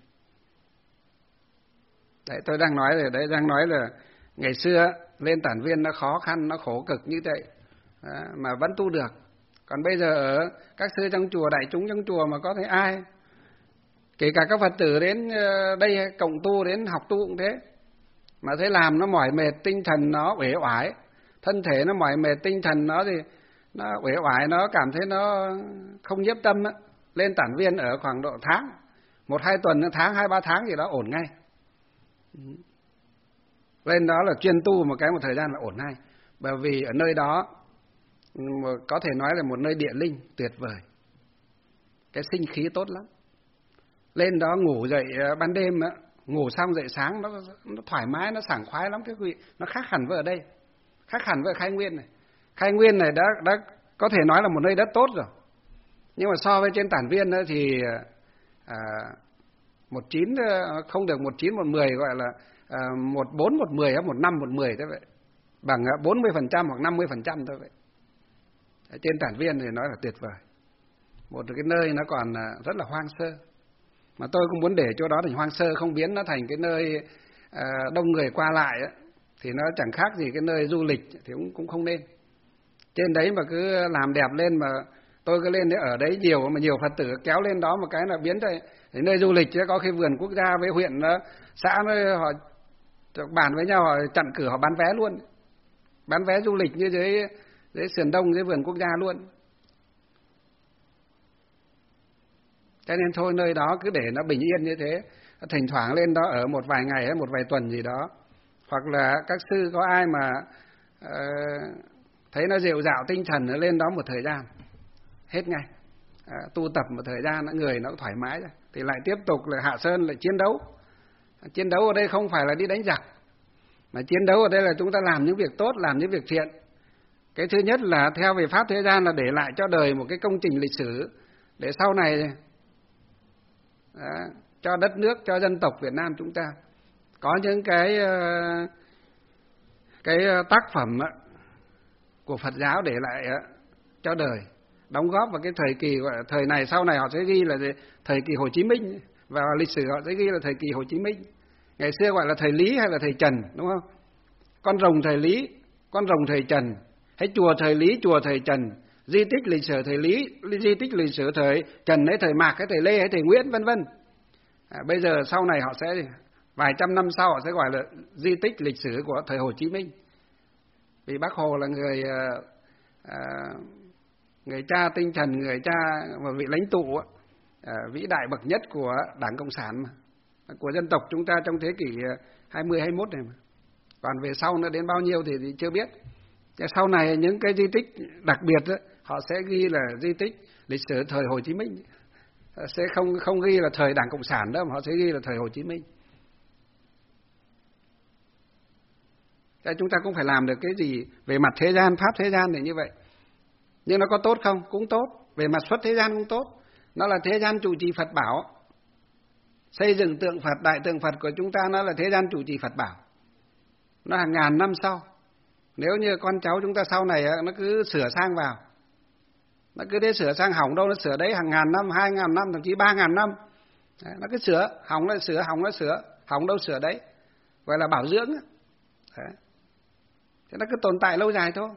A: Đấy, tôi đang nói rồi đấy, đang nói là ngày xưa lên Tản Viên nó khó khăn, nó khổ cực như vậy mà vẫn tu được. Còn bây giờ ở các sư trong chùa, đại chúng trong chùa mà có thấy ai, kể cả các Phật tử đến đây cộng tu, đến học tu cũng thế, mà thấy làm nó mỏi mệt, tinh thần nó uể oải, thân thể nó mỏi mệt, tinh thần nó thì nó uể oải, nó cảm thấy nó không nhiếp tâm á, lên Tản Viên ở khoảng độ tháng, 1-2 tuần, tháng 2-3 tháng gì đó ổn ngay. Lên đó là chuyên tu một thời gian là ổn ngay, bởi vì ở nơi đó có thể nói là một nơi địa linh tuyệt vời, cái sinh khí tốt lắm. Lên đó ngủ dậy ban đêm, ngủ xong dậy sáng nó thoải mái, nó sảng khoái lắm các quý vị. Nó khác hẳn với ở đây, khác hẳn với Khai Nguyên này. Khai Nguyên này đã có thể nói là một nơi đất tốt rồi, nhưng mà so với trên Tản Viên thì 19 không được 19 110, gọi là 14 110 hay 15 110 thế vậy, bằng 40% hoặc 50% thôi vậy. Trên Tản Viên thì nói là tuyệt vời, một cái nơi nó còn rất là hoang sơ, mà tôi cũng muốn để chỗ đó thành hoang sơ, không biến nó thành cái nơi đông người qua lại ấy, thì nó chẳng khác gì cái nơi du lịch, thì cũng không nên. Trên đấy mà cứ làm đẹp lên, mà tôi cứ lên đấy ở đấy nhiều, mà nhiều Phật tử kéo lên đó một cái là biến thành nơi du lịch chứ. Có khi vườn quốc gia với huyện xã họ bàn với nhau, họ chặn cửa, họ bán vé luôn, bán vé du lịch như dưới sườn đông, dưới vườn quốc gia luôn. Cho nên thôi, nơi đó cứ để nó bình yên như thế, thỉnh thoảng lên đó ở một vài ngày hay một vài tuần gì đó, hoặc là các sư có ai mà thấy nó rệu rạo tinh thần, nó lên đó một thời gian hết ngay, tu tập một thời gian, người nó thoải mái rồi, thì lại tiếp tục là hạ sơn, lại chiến đấu. Chiến đấu ở đây không phải là đi đánh giặc, mà chiến đấu ở đây là chúng ta làm những việc tốt, làm những việc thiện. Cái thứ nhất là theo về pháp thế gian là để lại cho đời một cái công trình lịch sử, để sau này cho đất nước, cho dân tộc Việt Nam chúng ta có những cái tác phẩm của Phật giáo để lại cho đời, đóng góp vào cái thời kỳ, gọi là thời này sau này họ sẽ ghi là thời kỳ Hồ Chí Minh, và lịch sử họ sẽ ghi là thời kỳ Hồ Chí Minh. Ngày xưa gọi là thời Lý hay là thời Trần, đúng không? Con rồng thời Lý, con rồng thời Trần, hay chùa thời Lý, chùa thời Trần, di tích lịch sử thời Lý, di tích lịch sử thời Trần, hay thời Mạc, hay thời Lê, hay thời Nguyễn, vân vân. Bây giờ sau này họ sẽ vài trăm năm sau họ sẽ gọi là di tích lịch sử của thời Hồ Chí Minh, vì Bác Hồ là người cha tinh thần, người cha và vị lãnh tụ vĩ đại bậc nhất của Đảng Cộng sản mà, của dân tộc chúng ta trong thế kỷ 20, 21 này mà. Còn về sau nó đến bao nhiêu thì chưa biết. Sau này những cái di tích đặc biệt họ sẽ ghi là di tích lịch sử thời Hồ Chí Minh, sẽ không ghi là thời Đảng Cộng sản đâu, mà họ sẽ ghi là thời Hồ Chí Minh. Thế chúng ta cũng phải làm được cái gì về mặt thế gian, pháp thế gian thì như vậy. Nhưng nó có tốt không? Cũng tốt. Về mặt xuất thế gian cũng tốt. Nó là thế gian trụ trì Phật bảo, xây dựng tượng Phật, đại tượng Phật của chúng ta nó là thế gian trụ trì Phật bảo. Nó hàng ngàn năm sau. Nếu như con cháu chúng ta sau này nó cứ sửa sang vào, nó cứ thế sửa sang, hỏng đâu nó sửa đấy, hàng ngàn năm, 2.000 năm, thậm chí 3.000 năm. Đấy, nó cứ sửa, hỏng nó sửa, hỏng nó sửa, hỏng đâu sửa đấy. Gọi là bảo dưỡng. Đấy. Thế nó cứ tồn tại lâu dài thôi.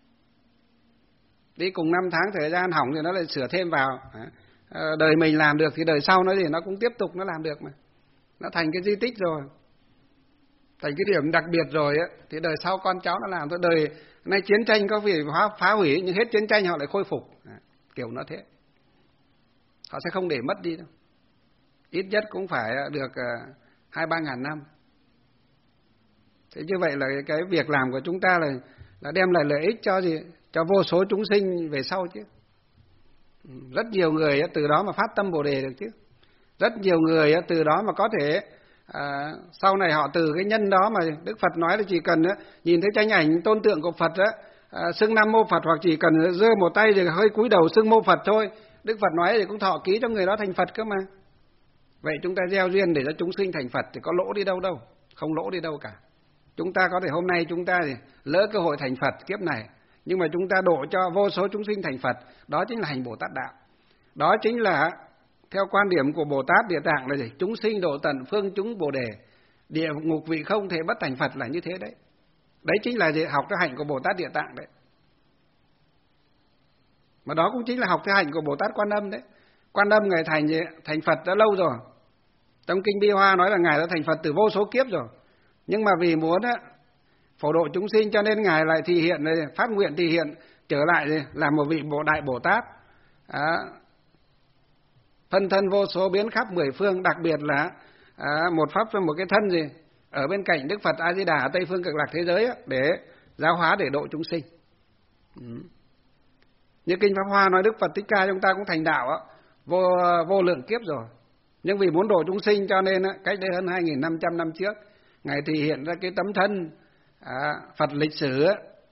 A: Đi cùng năm tháng thời gian hỏng thì nó lại sửa thêm vào. Đời mình làm được thì đời sau nó thì nó cũng tiếp tục nó làm được mà. Nó thành cái di tích rồi, thành cái điểm đặc biệt rồi ấy, thì đời sau con cháu nó làm thôi. Đời nay chiến tranh có vì phá hủy, nhưng hết chiến tranh họ lại khôi phục. Kiểu nó thế. Họ sẽ không để mất đi đâu. Ít nhất cũng phải được 2-3 ngàn năm. Thế như vậy là cái việc làm của chúng ta là đem lại lợi ích cho gì? Cho vô số chúng sinh về sau chứ. Rất nhiều người từ đó mà phát tâm Bồ Đề được chứ. Rất nhiều người từ đó mà có thể sau này họ từ cái nhân đó mà Đức Phật nói là chỉ cần nhìn thấy tranh ảnh tôn tượng của Phật xưng Nam Mô Phật, hoặc chỉ cần giơ một tay rồi hơi cúi đầu xưng Mô Phật thôi, Đức Phật nói thì cũng thọ ký cho người đó thành Phật cơ mà. Vậy chúng ta gieo duyên để cho chúng sinh thành Phật thì có lỗ đi đâu đâu, không lỗ đi đâu cả. Chúng ta có thể hôm nay chúng ta thì lỡ cơ hội thành Phật kiếp này, nhưng mà chúng ta độ cho vô số chúng sinh thành Phật, đó chính là hành Bồ Tát đạo. Đó chính là theo quan điểm của Bồ Tát Địa Tạng là gì? Chúng sinh độ tận phương chúng Bồ Đề, địa ngục vị không thể bất thành Phật, là như thế đấy. Đấy chính là gì? Học theo hạnh của Bồ Tát Địa Tạng đấy. Mà đó cũng chính là học theo hạnh của Bồ Tát Quan Âm đấy. Quan Âm Ngài thành Phật đã lâu rồi. Trong Kinh Bi Hoa nói là Ngài đã thành Phật từ vô số kiếp rồi. Nhưng mà vì muốn phổ độ chúng sinh cho nên Ngài lại thị hiện, phát nguyện thị hiện trở lại làm một vị đại Bồ Tát. Phân thân vô số biến khắp 10 phương, đặc biệt là một cái thân gì ở bên cạnh Đức Phật A Di Đà ở Tây phương Cực Lạc thế giới để giáo hóa, để độ chúng sinh. Như Kinh Pháp Hoa nói Đức Phật Thích Ca chúng ta cũng thành đạo vô lượng kiếp rồi. Nhưng vì muốn độ chúng sinh cho nên cách đây hơn 2.500 năm trước Ngài thị hiện ra cái tấm thân Phật lịch sử,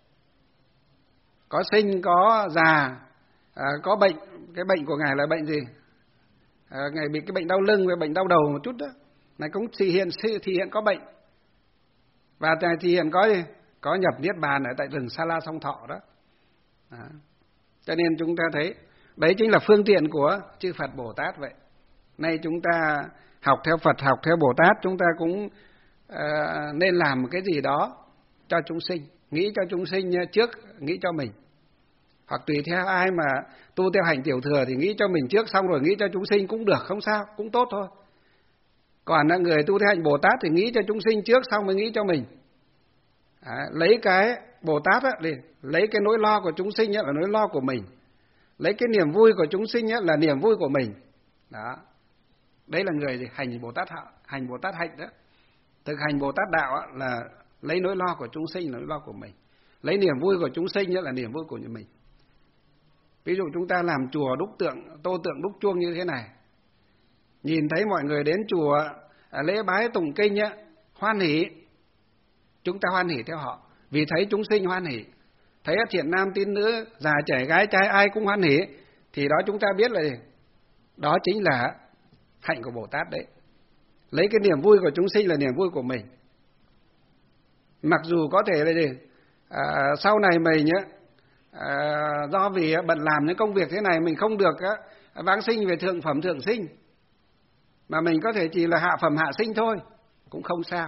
A: có sinh, có già, có bệnh. Cái bệnh của Ngài là bệnh gì? Ngài bị cái bệnh đau lưng và bệnh đau đầu một chút đó. Ngài cũng thị hiện có bệnh. Và Ngài thị hiện có gì? Có nhập Niết Bàn ở tại rừng Sa La Song Thọ đó. Cho nên chúng ta thấy đấy chính là phương tiện của chư Phật Bồ Tát vậy. Nay chúng ta học theo Phật, học theo Bồ Tát, chúng ta cũng nên làm một cái gì đó cho chúng sinh. Nghĩ cho chúng sinh trước, nghĩ cho mình. Hoặc tùy theo ai mà tu theo hành tiểu thừa thì nghĩ cho mình trước, xong rồi nghĩ cho chúng sinh cũng được, không sao, cũng tốt thôi. Còn người tu theo hành Bồ Tát thì nghĩ cho chúng sinh trước, xong mới nghĩ cho mình. Lấy cái Bồ Tát lấy cái nỗi lo của chúng sinh là nỗi lo của mình, lấy cái niềm vui của chúng sinh là niềm vui của mình. Đó. Đấy là người hành Bồ Tát hạnh đó. Thực hành Bồ Tát đạo là lấy nỗi lo của chúng sinh là nỗi lo của mình, lấy niềm vui của chúng sinh là niềm vui của mình. Ví dụ chúng ta làm chùa đúc tượng, tô tượng đúc chuông như thế này, nhìn thấy mọi người đến chùa lễ bái tụng kinh hoan hỉ, chúng ta hoan hỉ theo họ, vì thấy chúng sinh hoan hỉ, thấy thiện nam tín nữ, già trẻ gái trai ai cũng hoan hỉ, thì đó chúng ta biết là gì? Đó chính là hạnh của Bồ Tát đấy. Lấy cái niềm vui của chúng sinh là niềm vui của mình. Mặc dù có thể là gì? Sau này mình do vì bận làm những công việc thế này mình không được vãng sinh về thượng phẩm thượng sinh, mà mình có thể chỉ là hạ phẩm hạ sinh thôi, cũng không sao.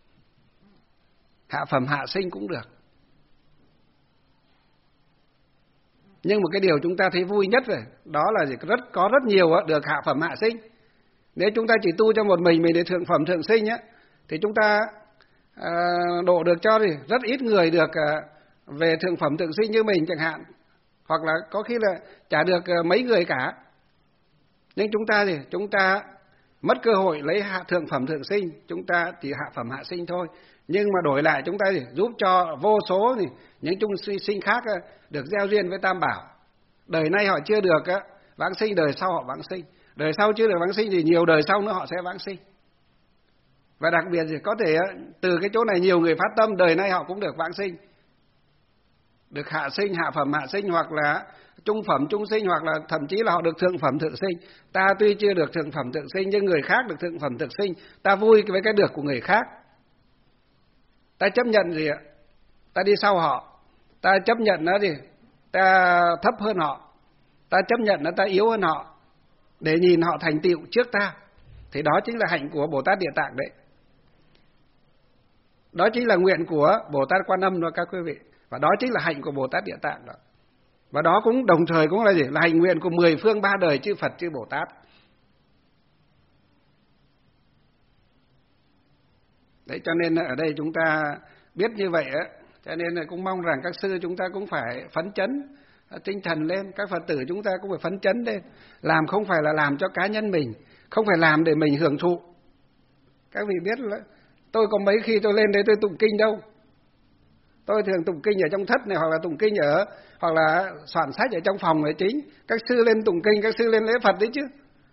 A: Hạ phẩm hạ sinh cũng được. Nhưng một cái điều chúng ta thấy vui nhất rồi, đó là có rất nhiều được hạ phẩm hạ sinh. Nếu chúng ta chỉ tu cho một mình để thượng phẩm thượng sinh thì chúng ta độ được cho rất ít người được về thượng phẩm thượng sinh như mình chẳng hạn, hoặc là có khi là chả được mấy người cả. Nhưng chúng ta mất cơ hội lấy thượng phẩm thượng sinh, chúng ta chỉ hạ phẩm hạ sinh thôi. Nhưng mà đổi lại chúng ta giúp cho vô số những chúng sinh khác được gieo duyên với Tam Bảo. Đời nay họ chưa được vãng sinh, đời sau họ vãng sinh. Đời sau chưa được vãng sinh thì nhiều đời sau nữa họ sẽ vãng sinh. Và đặc biệt thì có thể từ cái chỗ này nhiều người phát tâm, đời nay họ cũng được vãng sinh. được hạ sinh, hạ phẩm hạ sinh, hoặc là trung phẩm trung sinh, hoặc là thậm chí là họ được thượng phẩm thượng sinh. Ta tuy chưa được thượng phẩm thượng sinh nhưng người khác được thượng phẩm thượng sinh, ta vui với cái được của người khác. Ta chấp nhận gì ạ? Ta đi sau họ, ta chấp nhận nó gì? Ta thấp hơn họ, ta chấp nhận nó, ta yếu hơn họ để nhìn họ thành tựu trước ta. Thì đó chính là hạnh của Bồ Tát Địa Tạng đấy. Đó chính là nguyện của Bồ Tát Quan Âm đó các quý vị. Và đó chính là hạnh của Bồ Tát Địa Tạng đó. Và đó cũng đồng thời cũng là gì? Là hạnh nguyện của 10 phương 3 đời chư Phật chư Bồ Tát. Đấy, cho nên ở đây chúng ta biết như vậy á, cho nên là cũng mong rằng các sư chúng ta cũng phải phấn chấn tinh thần lên, các Phật tử chúng ta cũng phải phấn chấn lên. Làm không phải là làm cho cá nhân mình, không phải làm để mình hưởng thụ. Các vị biết là tôi có mấy khi tôi lên đấy tôi tụng kinh đâu. Tôi thường tụng kinh ở trong thất này, hoặc là tụng kinh hoặc là soạn sách ở trong phòng là chính. Các sư lên tụng kinh, các sư lên lễ Phật đấy chứ.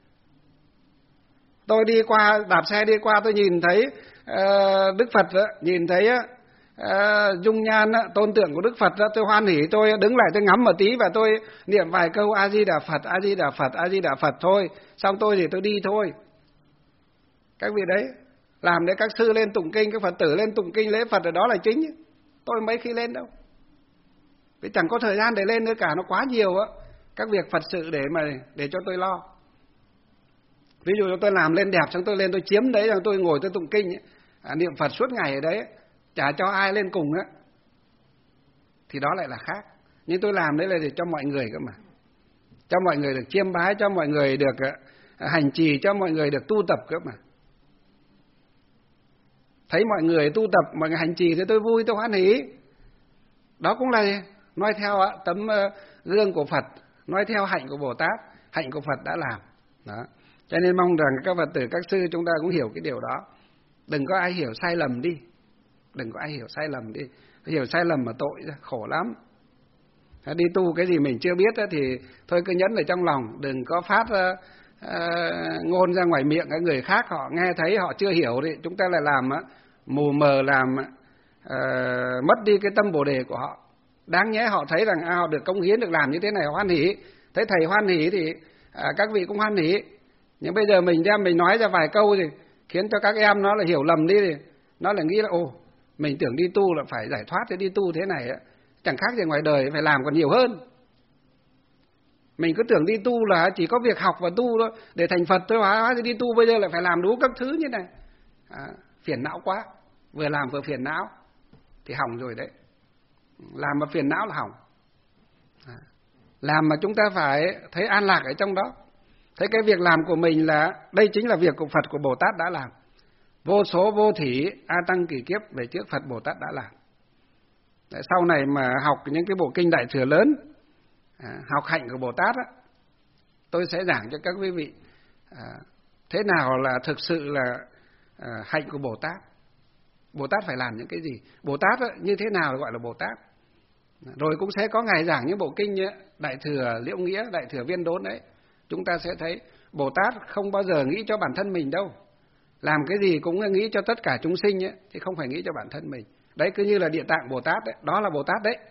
A: Tôi đi qua, đạp xe đi qua, tôi nhìn thấy Đức Phật đó, nhìn thấy dung nhan tôn tượng của Đức Phật đó, tôi hoan hỉ, tôi đứng lại tôi ngắm một tí và tôi niệm vài câu A Di Đà Phật, A Di Đà Phật, A Di Đà Phật thôi. Xong tôi thì tôi đi thôi. Các vị đấy, làm để các sư lên tụng kinh, các Phật tử lên tụng kinh lễ Phật ở đó là chính. Tôi mấy khi lên đâu. Vì chẳng có thời gian để lên nữa cả, nó quá nhiều á. Các việc Phật sự để cho tôi lo. Ví dụ tôi làm lên đẹp, xong tôi lên tôi chiếm đấy, rồi tôi ngồi tôi tụng kinh niệm Phật suốt ngày ở đấy, chả cho ai lên cùng á, thì đó lại là khác. Nhưng tôi làm đấy là để cho mọi người cơ mà, cho mọi người được chiêm bái, cho mọi người được hành trì, cho mọi người được tu tập cơ mà. Thấy mọi người tu tập, mọi người hành trì thì tôi vui, tôi hoan hỉ. Đó cũng là nói theo tấm gương của Phật, nói theo hạnh của Bồ Tát, hạnh của Phật đã làm. Đó. Cho nên mong rằng các Phật tử, các sư chúng ta cũng hiểu cái điều đó. Đừng có ai hiểu sai lầm đi. Đừng có ai hiểu sai lầm đi. Hiểu sai lầm mà tội, khổ lắm. Đi tu cái gì mình chưa biết thì thôi cứ nhẫn ở trong lòng. Đừng có phát ngôn ra ngoài miệng cái người khác họ nghe thấy họ chưa hiểu thì chúng ta lại làm mù mờ, làm mất đi cái tâm Bồ đề của họ. Đáng nhẽ họ thấy rằng họ được cống hiến, được làm như thế này hoan hỉ. Thấy thầy hoan hỉ thì các vị cũng hoan hỉ. Nhưng bây giờ mình đem mình nói ra vài câu thì khiến cho các em nó là hiểu lầm đi, thì nó là nghĩ là mình tưởng đi tu là phải giải thoát, thì đi tu thế này chẳng khác gì ngoài đời, phải làm còn nhiều hơn. Mình cứ tưởng đi tu là chỉ có việc học và tu thôi để thành Phật thôi, hóa thì đi tu bây giờ lại phải làm đủ các thứ như này. Phiền não quá, vừa làm vừa phiền não thì hỏng rồi đấy. Làm mà phiền não là hỏng. Làm mà chúng ta phải thấy an lạc ở trong đó. Thấy cái việc làm của mình là đây chính là việc của Phật, của Bồ Tát đã làm. Vô số vô thỉ A Tăng kỳ kiếp về trước Phật Bồ Tát đã làm. Sau này mà học những cái bộ kinh Đại Thừa lớn, học hạnh của Bồ Tát tôi sẽ giảng cho các quý vị thế nào là thực sự là hạnh của Bồ Tát. Bồ Tát phải làm những cái gì? Bồ Tát như thế nào gọi là Bồ Tát? Rồi cũng sẽ có ngày giảng những bộ kinh Đại Thừa Liễu Nghĩa, Đại Thừa Viên Đốn đấy. Chúng ta sẽ thấy Bồ Tát không bao giờ nghĩ cho bản thân mình đâu. Làm cái gì cũng nghĩ cho tất cả chúng sinh ấy, thì không phải nghĩ cho bản thân mình. Đấy cứ như là Địa Tạng Bồ Tát đấy, đó là Bồ Tát đấy.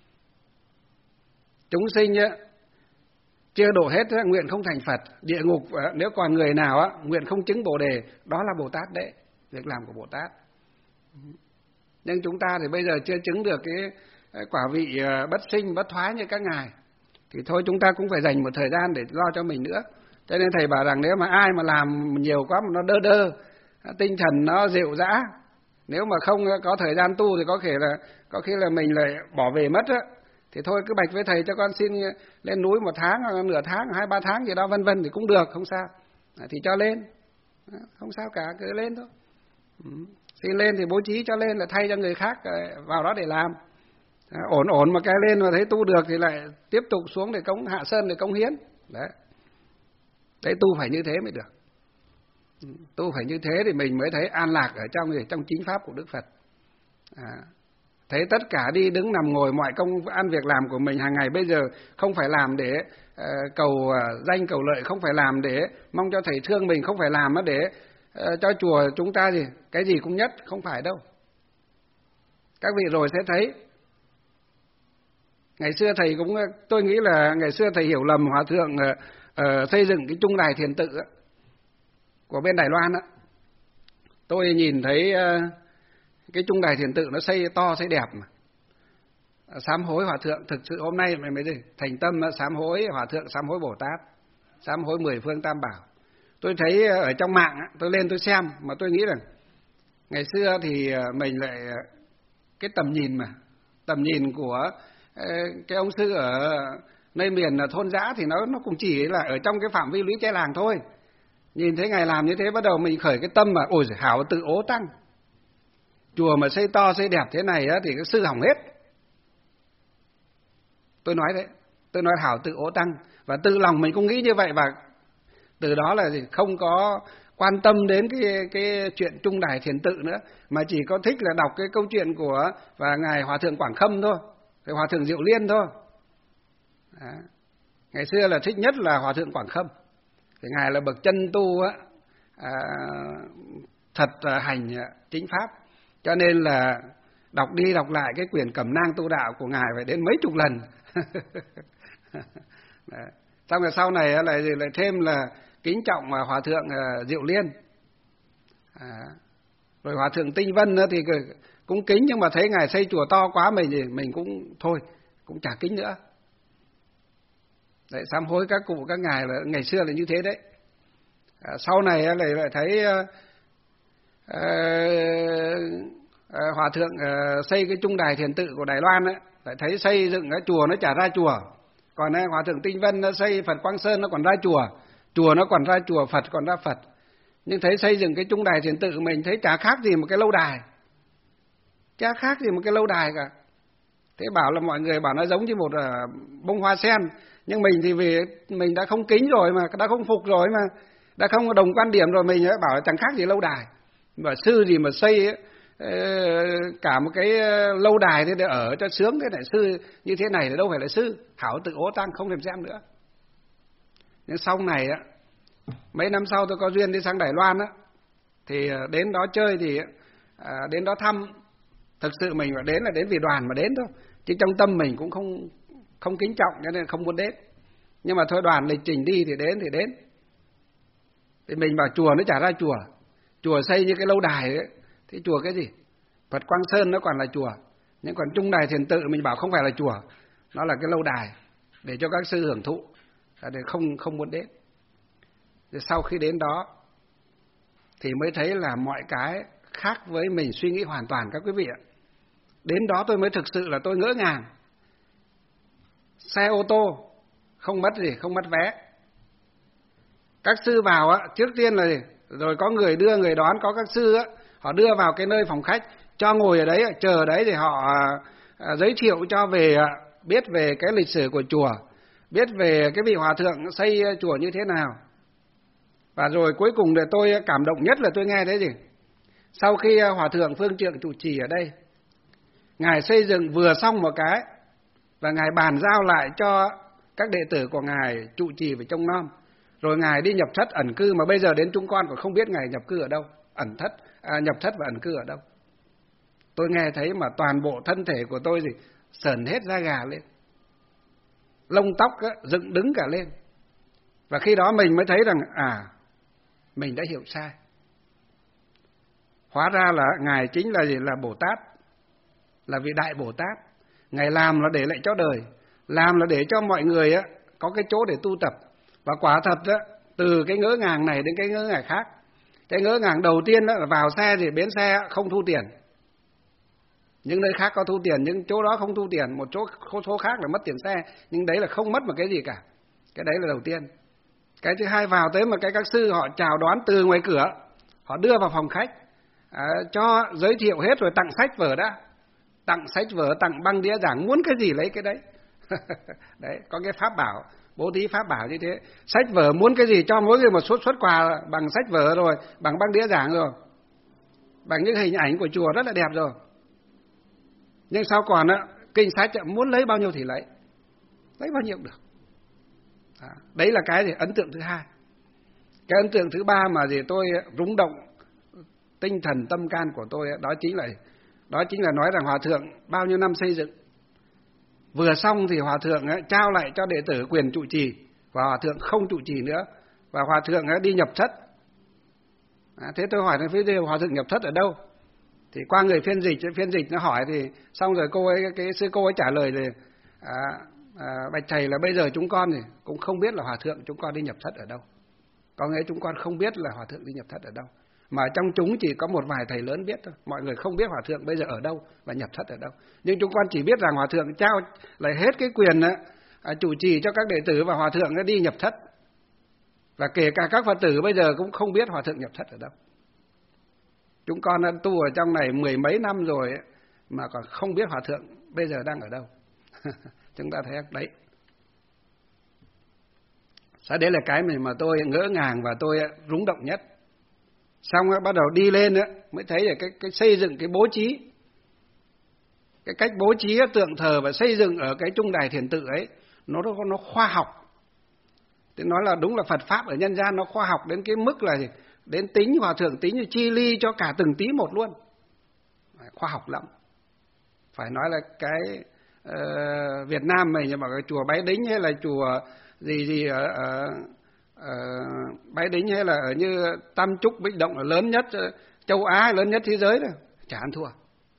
A: Chúng sinh chưa độ hết nguyện không thành Phật. Địa ngục nếu còn người nào nguyện không chứng Bồ đề, đó là Bồ Tát đấy, việc làm của Bồ Tát. Nhưng chúng ta thì bây giờ chưa chứng được cái quả vị bất sinh bất thoái như các ngài, thì thôi chúng ta cũng phải dành một thời gian để lo cho mình nữa. Cho nên thầy bảo rằng nếu mà ai mà làm nhiều quá mà nó đơ tinh thần nó rệu rã, nếu mà không có thời gian tu thì có khi là mình lại bỏ về mất thì thôi cứ bạch với thầy cho con xin lên núi 1 tháng hoặc nửa tháng 2-3 tháng gì đó vân vân thì cũng được, không sao. Thì cho lên, không sao cả, cứ lên thôi. Xin lên thì bố trí cho lên, là thay cho người khác vào đó để làm. Ổn mà cái lên mà thấy tu được thì lại tiếp tục xuống để hạ sơn để cống hiến. Đấy tu phải như thế mới được. Tu phải như thế thì mình mới thấy an lạc ở trong chính pháp của Đức Phật. Thấy tất cả đi đứng nằm ngồi mọi công ăn việc làm của mình hàng ngày bây giờ không phải làm để cầu danh cầu lợi, không phải làm để mong cho thầy thương mình, không phải làm để cho chùa chúng ta cái gì cũng nhất, không phải đâu. Các vị rồi sẽ thấy Ngày xưa thầy cũng, tôi nghĩ là ngày xưa thầy hiểu lầm hòa thượng xây dựng cái trung đài thiền tự của bên Đài Loan á. Tôi nhìn thấy cái trung đài thiền tự nó xây to xây đẹp mà. Sám hối hòa thượng, thực sự hôm nay mới thành tâm sám hối hòa thượng, sám hối Bồ Tát, sám hối 10 phương Tam Bảo. Tôi thấy ở trong mạng tôi lên tôi xem mà tôi nghĩ rằng ngày xưa thì mình lại cái tầm nhìn của cái ông sư ở nơi miền thôn dã thì nó cũng chỉ là ở trong cái phạm vi lũy tre làng thôi. Nhìn thấy ngài làm như thế bắt đầu mình khởi cái tâm mà ôi hảo tự ố tăng. Chùa mà xây to xây đẹp thế này thì cái sư hỏng hết. Tôi nói đấy, tôi nói hảo tự ố tăng, và tự lòng mình cũng nghĩ như vậy, và từ đó là không có quan tâm đến cái chuyện trung đài thiền tự nữa, mà chỉ có thích là đọc cái câu chuyện của và ngài hòa thượng Quảng Khâm thôi, cái hòa thượng Diệu Liên thôi. Đó. Ngày xưa là thích nhất là hòa thượng Quảng Khâm, thì ngài là bậc chân tu á, thật hành chính pháp, cho nên là đọc đi đọc lại cái quyển Cẩm nang tu đạo của ngài phải đến mấy chục lần. Xong rồi sau này lại thêm là kính trọng hòa thượng Diệu Liên, rồi hòa thượng Tinh Vân thì cũng kính, nhưng mà thấy ngài xây chùa to quá mình cũng thôi, cũng chả kính nữa. Đấy, sám hối các cụ các ngài là ngày xưa là như thế đấy. Sau này lại thấy hòa thượng xây cái trung đài thiền tự của Đài Loan ấy, lại thấy xây dựng cái chùa nó chả ra chùa. Còn hòa thượng Tinh Vân nó xây Phật Quang Sơn nó còn ra chùa, chùa nó còn ra chùa, Phật còn ra Phật. Nhưng thấy xây dựng cái trung đài thiền tự mình thấy chả khác gì một cái lâu đài, chả khác gì một cái lâu đài cả. Thế bảo là mọi người bảo nó giống như một bông hoa sen, nhưng mình thì vì mình đã không kính rồi mà, đã không phục rồi mà, đã không đồng quan điểm rồi, mình bảo là chẳng khác gì lâu đài. Mà sư gì mà xây ấy, cả một cái lâu đài thế để ở cho sướng thế này, sư như thế này thì đâu phải là sư, hảo tự ố tăng, không thèm xem nữa. Nhưng sau này á, mấy năm sau tôi có duyên đi sang Đài Loan á, thì đến đó chơi thì đến đó thăm, thực sự mình mà đến là đến vì đoàn mà đến thôi, chứ trong tâm mình cũng không kính trọng cho nên không muốn đến. Nhưng mà thôi đoàn lịch trình đi thì đến. Thì mình bảo chùa nó chả ra chùa, chùa xây như cái lâu đài ấy, thế chùa cái gì? Phật Quang Sơn nó còn là chùa, nhưng còn trung đài thiền tự mình bảo không phải là chùa, nó là cái lâu đài để cho các sư hưởng thụ, để không muốn đến. Thì sau khi đến đó thì mới thấy là mọi cái khác với mình suy nghĩ hoàn toàn các quý vị ạ. Đến đó tôi mới thực sự là tôi ngỡ ngàng. Xe ô tô không mất gì, không mất vé. Các sư vào á, trước tiên là rồi có người đưa người đón, có các sư á, họ đưa vào cái nơi phòng khách, cho ngồi ở đấy, chờ ở đấy thì họ giới thiệu cho về, biết về cái lịch sử của chùa, biết về cái vị hòa thượng xây chùa như thế nào. Và rồi cuối cùng là tôi cảm động nhất là tôi nghe thấy gì? Sau khi hòa thượng Phương Trượng trụ trì ở đây, ngài xây dựng vừa xong một cái và ngài bàn giao lại cho các đệ tử của ngài trụ trì phải trông nom. Rồi ngài đi nhập thất ẩn cư, mà bây giờ đến chúng con còn không biết ngài nhập cư ở đâu, nhập thất và ẩn cư ở đâu. Tôi nghe thấy mà toàn bộ thân thể của tôi sởn hết da gà lên, lông tóc dựng đứng cả lên. Và khi đó mình mới thấy rằng mình đã hiểu sai. Hóa ra là ngài chính là gì? Là Bồ Tát, là vị đại Bồ Tát. Ngài làm là để lại cho đời, làm là để cho mọi người có cái chỗ để tu tập. Và quả thật từ cái ngỡ ngàng này đến cái ngỡ ngàng khác. Cái ngỡ ngàng đầu tiên là vào xe thì bến xe không thu tiền, những nơi khác có thu tiền, nhưng chỗ đó không thu tiền. Một số khác là mất tiền xe, nhưng đấy là không mất một cái gì cả. Cái đấy là đầu tiên. Cái thứ hai, vào tới mà các sư họ chào đón từ ngoài cửa, họ đưa vào phòng khách, cho giới thiệu hết rồi tặng sách vở đã. Tặng sách vở, tặng băng đĩa giảng, muốn cái gì lấy cái đấy. Đấy, có cái pháp bảo, bố thí pháp bảo như thế. Sách vở muốn cái gì cho mỗi người một suất quà bằng sách vở rồi, bằng băng đĩa giảng rồi, bằng những hình ảnh của chùa rất là đẹp rồi. Nhưng sau còn kinh sách muốn lấy bao nhiêu thì lấy bao nhiêu cũng được. Đấy là cái ấn tượng thứ hai. Cái ấn tượng thứ ba mà tôi rung động tinh thần tâm can của tôi, đó chính là nói rằng hòa thượng bao nhiêu năm xây dựng Vừa xong thì hòa thượng trao lại cho đệ tử quyền trụ trì, và hòa thượng không trụ trì nữa, và hòa thượng đi nhập thất. Thế tôi hỏi là phía dưới hòa thượng nhập thất ở đâu? Thì qua người phiên dịch nó hỏi thì xong rồi cái sư cô ấy trả lời là bạch thầy là bây giờ chúng con thì cũng không biết là hòa thượng chúng con đi nhập thất ở đâu. Có nghĩa chúng con không biết là hòa thượng đi nhập thất ở đâu. Mà trong chúng chỉ có một vài thầy lớn biết thôi. Mọi người không biết hòa thượng bây giờ ở đâu và nhập thất ở đâu. Nhưng chúng con chỉ biết rằng hòa thượng trao lại hết cái quyền chủ trì cho các đệ tử và hòa thượng đi nhập thất. Và kể cả các Phật tử bây giờ cũng không biết hòa thượng nhập thất ở đâu. Chúng con đã tu ở trong này 10 mấy năm rồi mà còn không biết hòa thượng bây giờ đang ở đâu. Chúng ta thấy đấy. Sau đấy là cái mà tôi ngỡ ngàng và tôi rúng động nhất. Xong bắt đầu đi lên mới thấy là cái xây dựng cái bố trí, cái cách bố trí tượng thờ và xây dựng ở cái trung đài thiền tự ấy nó khoa học. Thì nói là đúng là Phật pháp ở nhân gian nó khoa học đến cái mức là đến tính hòa thượng tính chi ly cho cả từng tí một luôn, khoa học lắm. Phải nói là cái Việt Nam mình bảo cái chùa Bái Đính hay là chùa gì ở Bái Đính hay là ở như Tam Trúc Bích Động là lớn nhất châu Á, lớn nhất thế giới đó, chả ăn thua.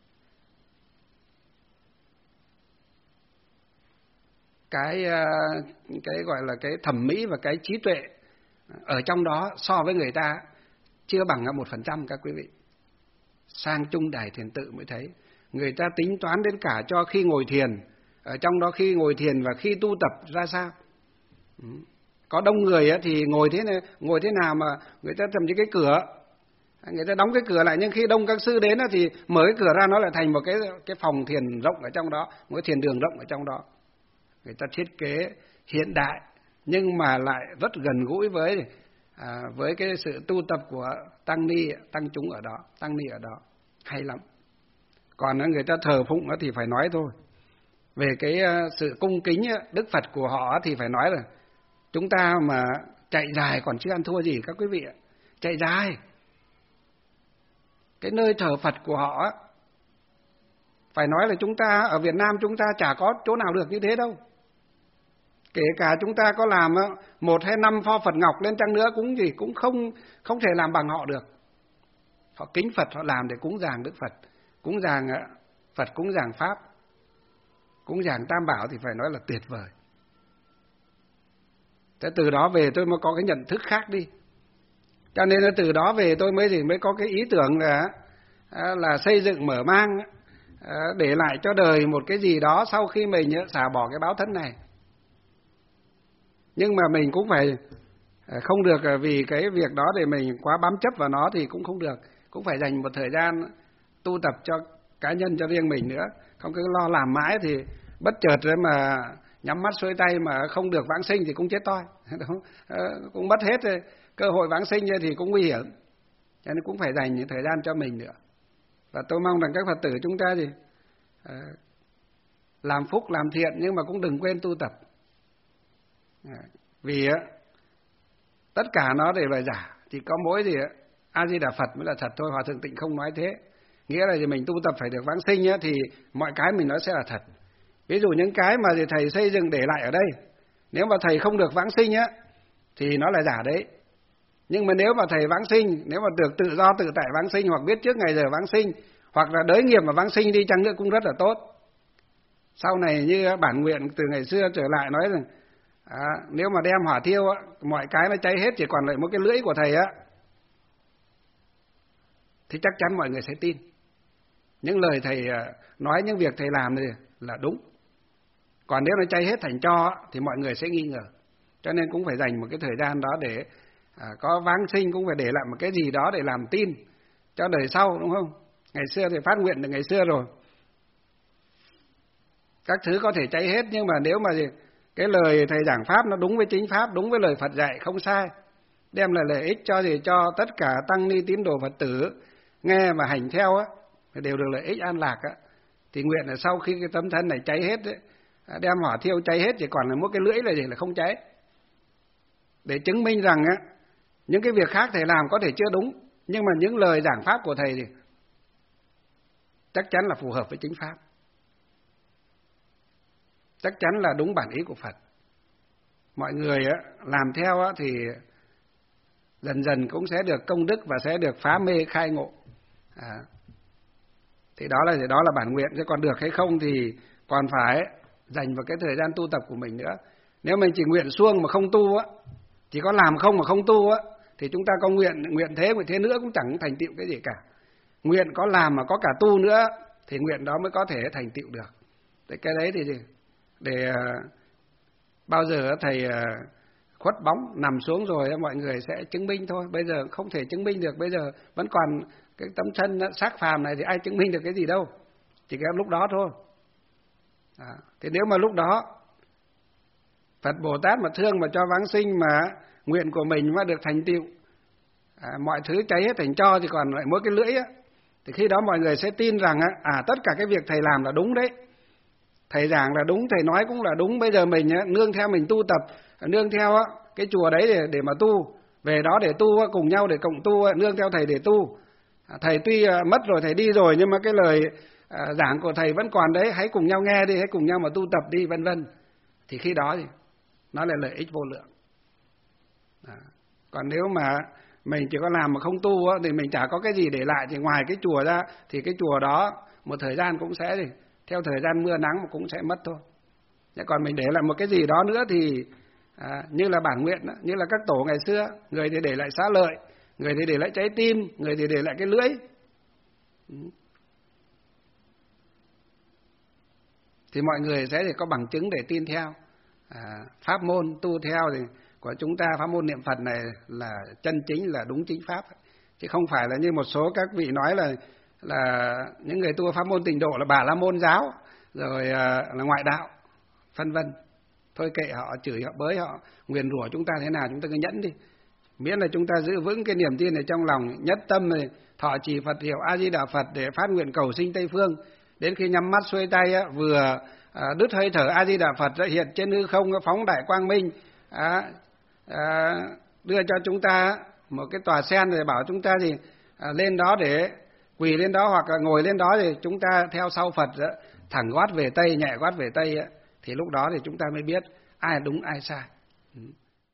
A: Cái gọi là cái thẩm mỹ và cái trí tuệ ở trong đó so với người ta chưa bằng 1% các quý vị. Sang trung đài thiền tự mới thấy người ta tính toán đến cả cho khi ngồi thiền, ở trong đó khi ngồi thiền và khi tu tập ra sao. Có đông người thì ngồi thế nào mà người ta thậm chí cái cửa người ta đóng cái cửa lại, nhưng khi đông các sư đến thì mở cái cửa ra nó lại thành một cái phòng thiền rộng ở trong đó, một cái thiền đường rộng ở trong đó. Người ta thiết kế hiện đại nhưng mà lại rất gần gũi với cái sự tu tập của tăng ni, tăng chúng ở đó, tăng ni ở đó, hay lắm. Còn người ta thờ phụng thì phải nói thôi. Về cái sự cung kính Đức Phật của họ thì phải nói là chúng ta mà chạy dài còn chưa ăn thua gì các quý vị ạ. Chạy dài. Cái nơi thờ Phật của họ phải nói là chúng ta ở Việt Nam chúng ta chả có chỗ nào được như thế đâu. Kể cả chúng ta có làm 1 hay 5 pho Phật Ngọc lên chăng nữa cũng không thể làm bằng họ được. Họ kính Phật, họ làm để cúng dường Đức Phật, cúng dường Phật, cúng dường Pháp, cúng dường Tam Bảo thì phải nói là tuyệt vời. Thế từ đó về tôi mới có cái nhận thức khác đi. Cho nên là từ đó về tôi mới có cái ý tưởng là xây dựng mở mang, để lại cho đời một cái gì đó sau khi mình xả bỏ cái báo thân này. Nhưng mà mình cũng phải không được vì cái việc đó để mình quá bám chấp vào nó thì cũng không được. Cũng phải dành một thời gian tu tập cho cá nhân, cho riêng mình nữa. Không cứ lo làm mãi thì bất chợt đấy mà nhắm mắt xuôi tay mà không được vãng sinh thì cũng chết toi. Cũng mất hết cơ hội vãng sinh thì cũng nguy hiểm. Cho nên cũng phải dành những thời gian cho mình nữa. Và tôi mong rằng các Phật tử chúng ta thì làm phúc, làm thiện nhưng mà cũng đừng quên tu tập. Vì tất cả nó đều là giả, chỉ có mỗi A Di Đà Phật mới là thật thôi. Hòa Thượng Tịnh không nói thế. Nghĩa là mình tu tập phải được vãng sinh thì mọi cái mình nói sẽ là thật. Ví dụ những cái mà thầy xây dựng để lại ở đây, nếu mà thầy không được vãng sinh thì nó là giả đấy. Nhưng mà nếu mà thầy vãng sinh, nếu mà được tự do tự tại vãng sinh, hoặc biết trước ngày giờ vãng sinh, hoặc là đới nghiệp mà vãng sinh đi chăng nữa cũng rất là tốt. Sau này như bản nguyện từ ngày xưa trở lại nói rằng nếu mà đem hỏa thiêu mọi cái nó cháy hết, chỉ còn lại một cái lưỡi của thầy thì chắc chắn mọi người sẽ tin. Những lời thầy nói, những việc thầy làm thì là đúng. Còn nếu nó cháy hết thành tro thì mọi người sẽ nghi ngờ. Cho nên cũng phải dành một cái thời gian đó để có vãng sinh, cũng phải để lại một cái gì đó để làm tin cho đời sau, đúng không? Ngày xưa thì phát nguyện từ ngày xưa rồi. Các thứ có thể cháy hết, nhưng mà nếu mà cái lời thầy giảng pháp nó đúng với chính pháp, đúng với lời Phật dạy, không sai, đem lại lợi ích cho tất cả tăng ni tín đồ Phật tử nghe và hành theo đều được lợi ích an lạc thì nguyện là sau khi cái tấm thân này cháy hết đem hỏa thiêu cháy hết, chỉ còn là một cái lưỡi là gì là không cháy, để chứng minh rằng những cái việc khác thầy làm có thể chưa đúng, nhưng mà những lời giảng pháp của thầy thì chắc chắn là phù hợp với chính pháp. chắc chắn là đúng bản ý của Phật. Mọi người làm theo thì dần dần cũng sẽ được công đức và sẽ được phá mê khai ngộ. Thì đó là bản nguyện, chứ còn được hay không thì còn phải dành vào cái thời gian tu tập của mình nữa. Nếu mình chỉ nguyện suông mà không tu chỉ có làm không mà không tu thì chúng ta có nguyện thế nữa cũng chẳng thành tựu cái gì cả. Nguyện có làm mà có cả tu nữa thì nguyện đó mới có thể thành tựu được. Thì cái đấy thì để bao giờ thầy khuất bóng nằm xuống rồi mọi người sẽ chứng minh thôi. Bây giờ không thể chứng minh được, bây giờ vẫn còn cái tấm thân xác phàm này thì ai chứng minh được cái gì đâu, chỉ cái lúc đó thôi. Thì nếu mà lúc đó Phật Bồ Tát mà thương mà cho vãng sinh mà nguyện của mình mà được thành tựu, mọi thứ cháy hết thành tro thì còn lại mỗi cái lưỡi thì khi đó mọi người sẽ tin rằng tất cả cái việc thầy làm là đúng đấy, thầy giảng là đúng, thầy nói cũng là đúng. Bây giờ mình nương theo mình tu tập, nương theo cái chùa đấy để mà tu, về đó để tu cùng nhau để cộng tu, nương theo thầy để tu. Thầy tuy mất rồi, thầy đi rồi, nhưng mà cái lời giảng của thầy vẫn còn đấy, hãy cùng nhau nghe đi, hãy cùng nhau mà tu tập đi, vân vân. Thì khi đó thì nó là lợi ích vô lượng. Còn nếu mà mình chỉ có làm mà không tu thì mình chả có cái gì để lại, thì ngoài cái chùa ra thì cái chùa đó một thời gian cũng sẽ theo thời gian mưa nắng mà cũng sẽ mất thôi. Còn mình để lại một cái gì đó nữa thì như là bản nguyện đó, như là các tổ ngày xưa, người thì để lại xá lợi, người thì để lại trái tim, người thì để lại cái lưỡi. Thì mọi người sẽ có bằng chứng để tin theo. Pháp môn tu theo thì của chúng ta, pháp môn niệm Phật này là chân chính, là đúng chính pháp, chứ không phải là như một số các vị nói là những người tu pháp môn Tịnh Độ là Bà La Môn giáo, rồi là ngoại đạo, vân vân. Thôi kệ họ, chửi họ, bới họ, nguyền rủa chúng ta thế nào chúng ta cứ nhẫn đi, miễn là chúng ta giữ vững cái niềm tin này trong lòng, nhất tâm này thọ trì Phật hiệu A Di Đà Phật để phát nguyện cầu sinh Tây phương. Đến khi nhắm mắt xuôi tay vừa đứt hơi thở A Di Đà Phật hiện trên hư không phóng đại quang minh, đưa cho chúng ta một cái tòa sen rồi bảo chúng ta thì lên đó để quỳ lên đó hoặc là ngồi lên đó, thì chúng ta theo sau Phật thẳng gót về Tây, nhẹ gót về Tây thì lúc đó thì chúng ta mới biết ai đúng ai sai.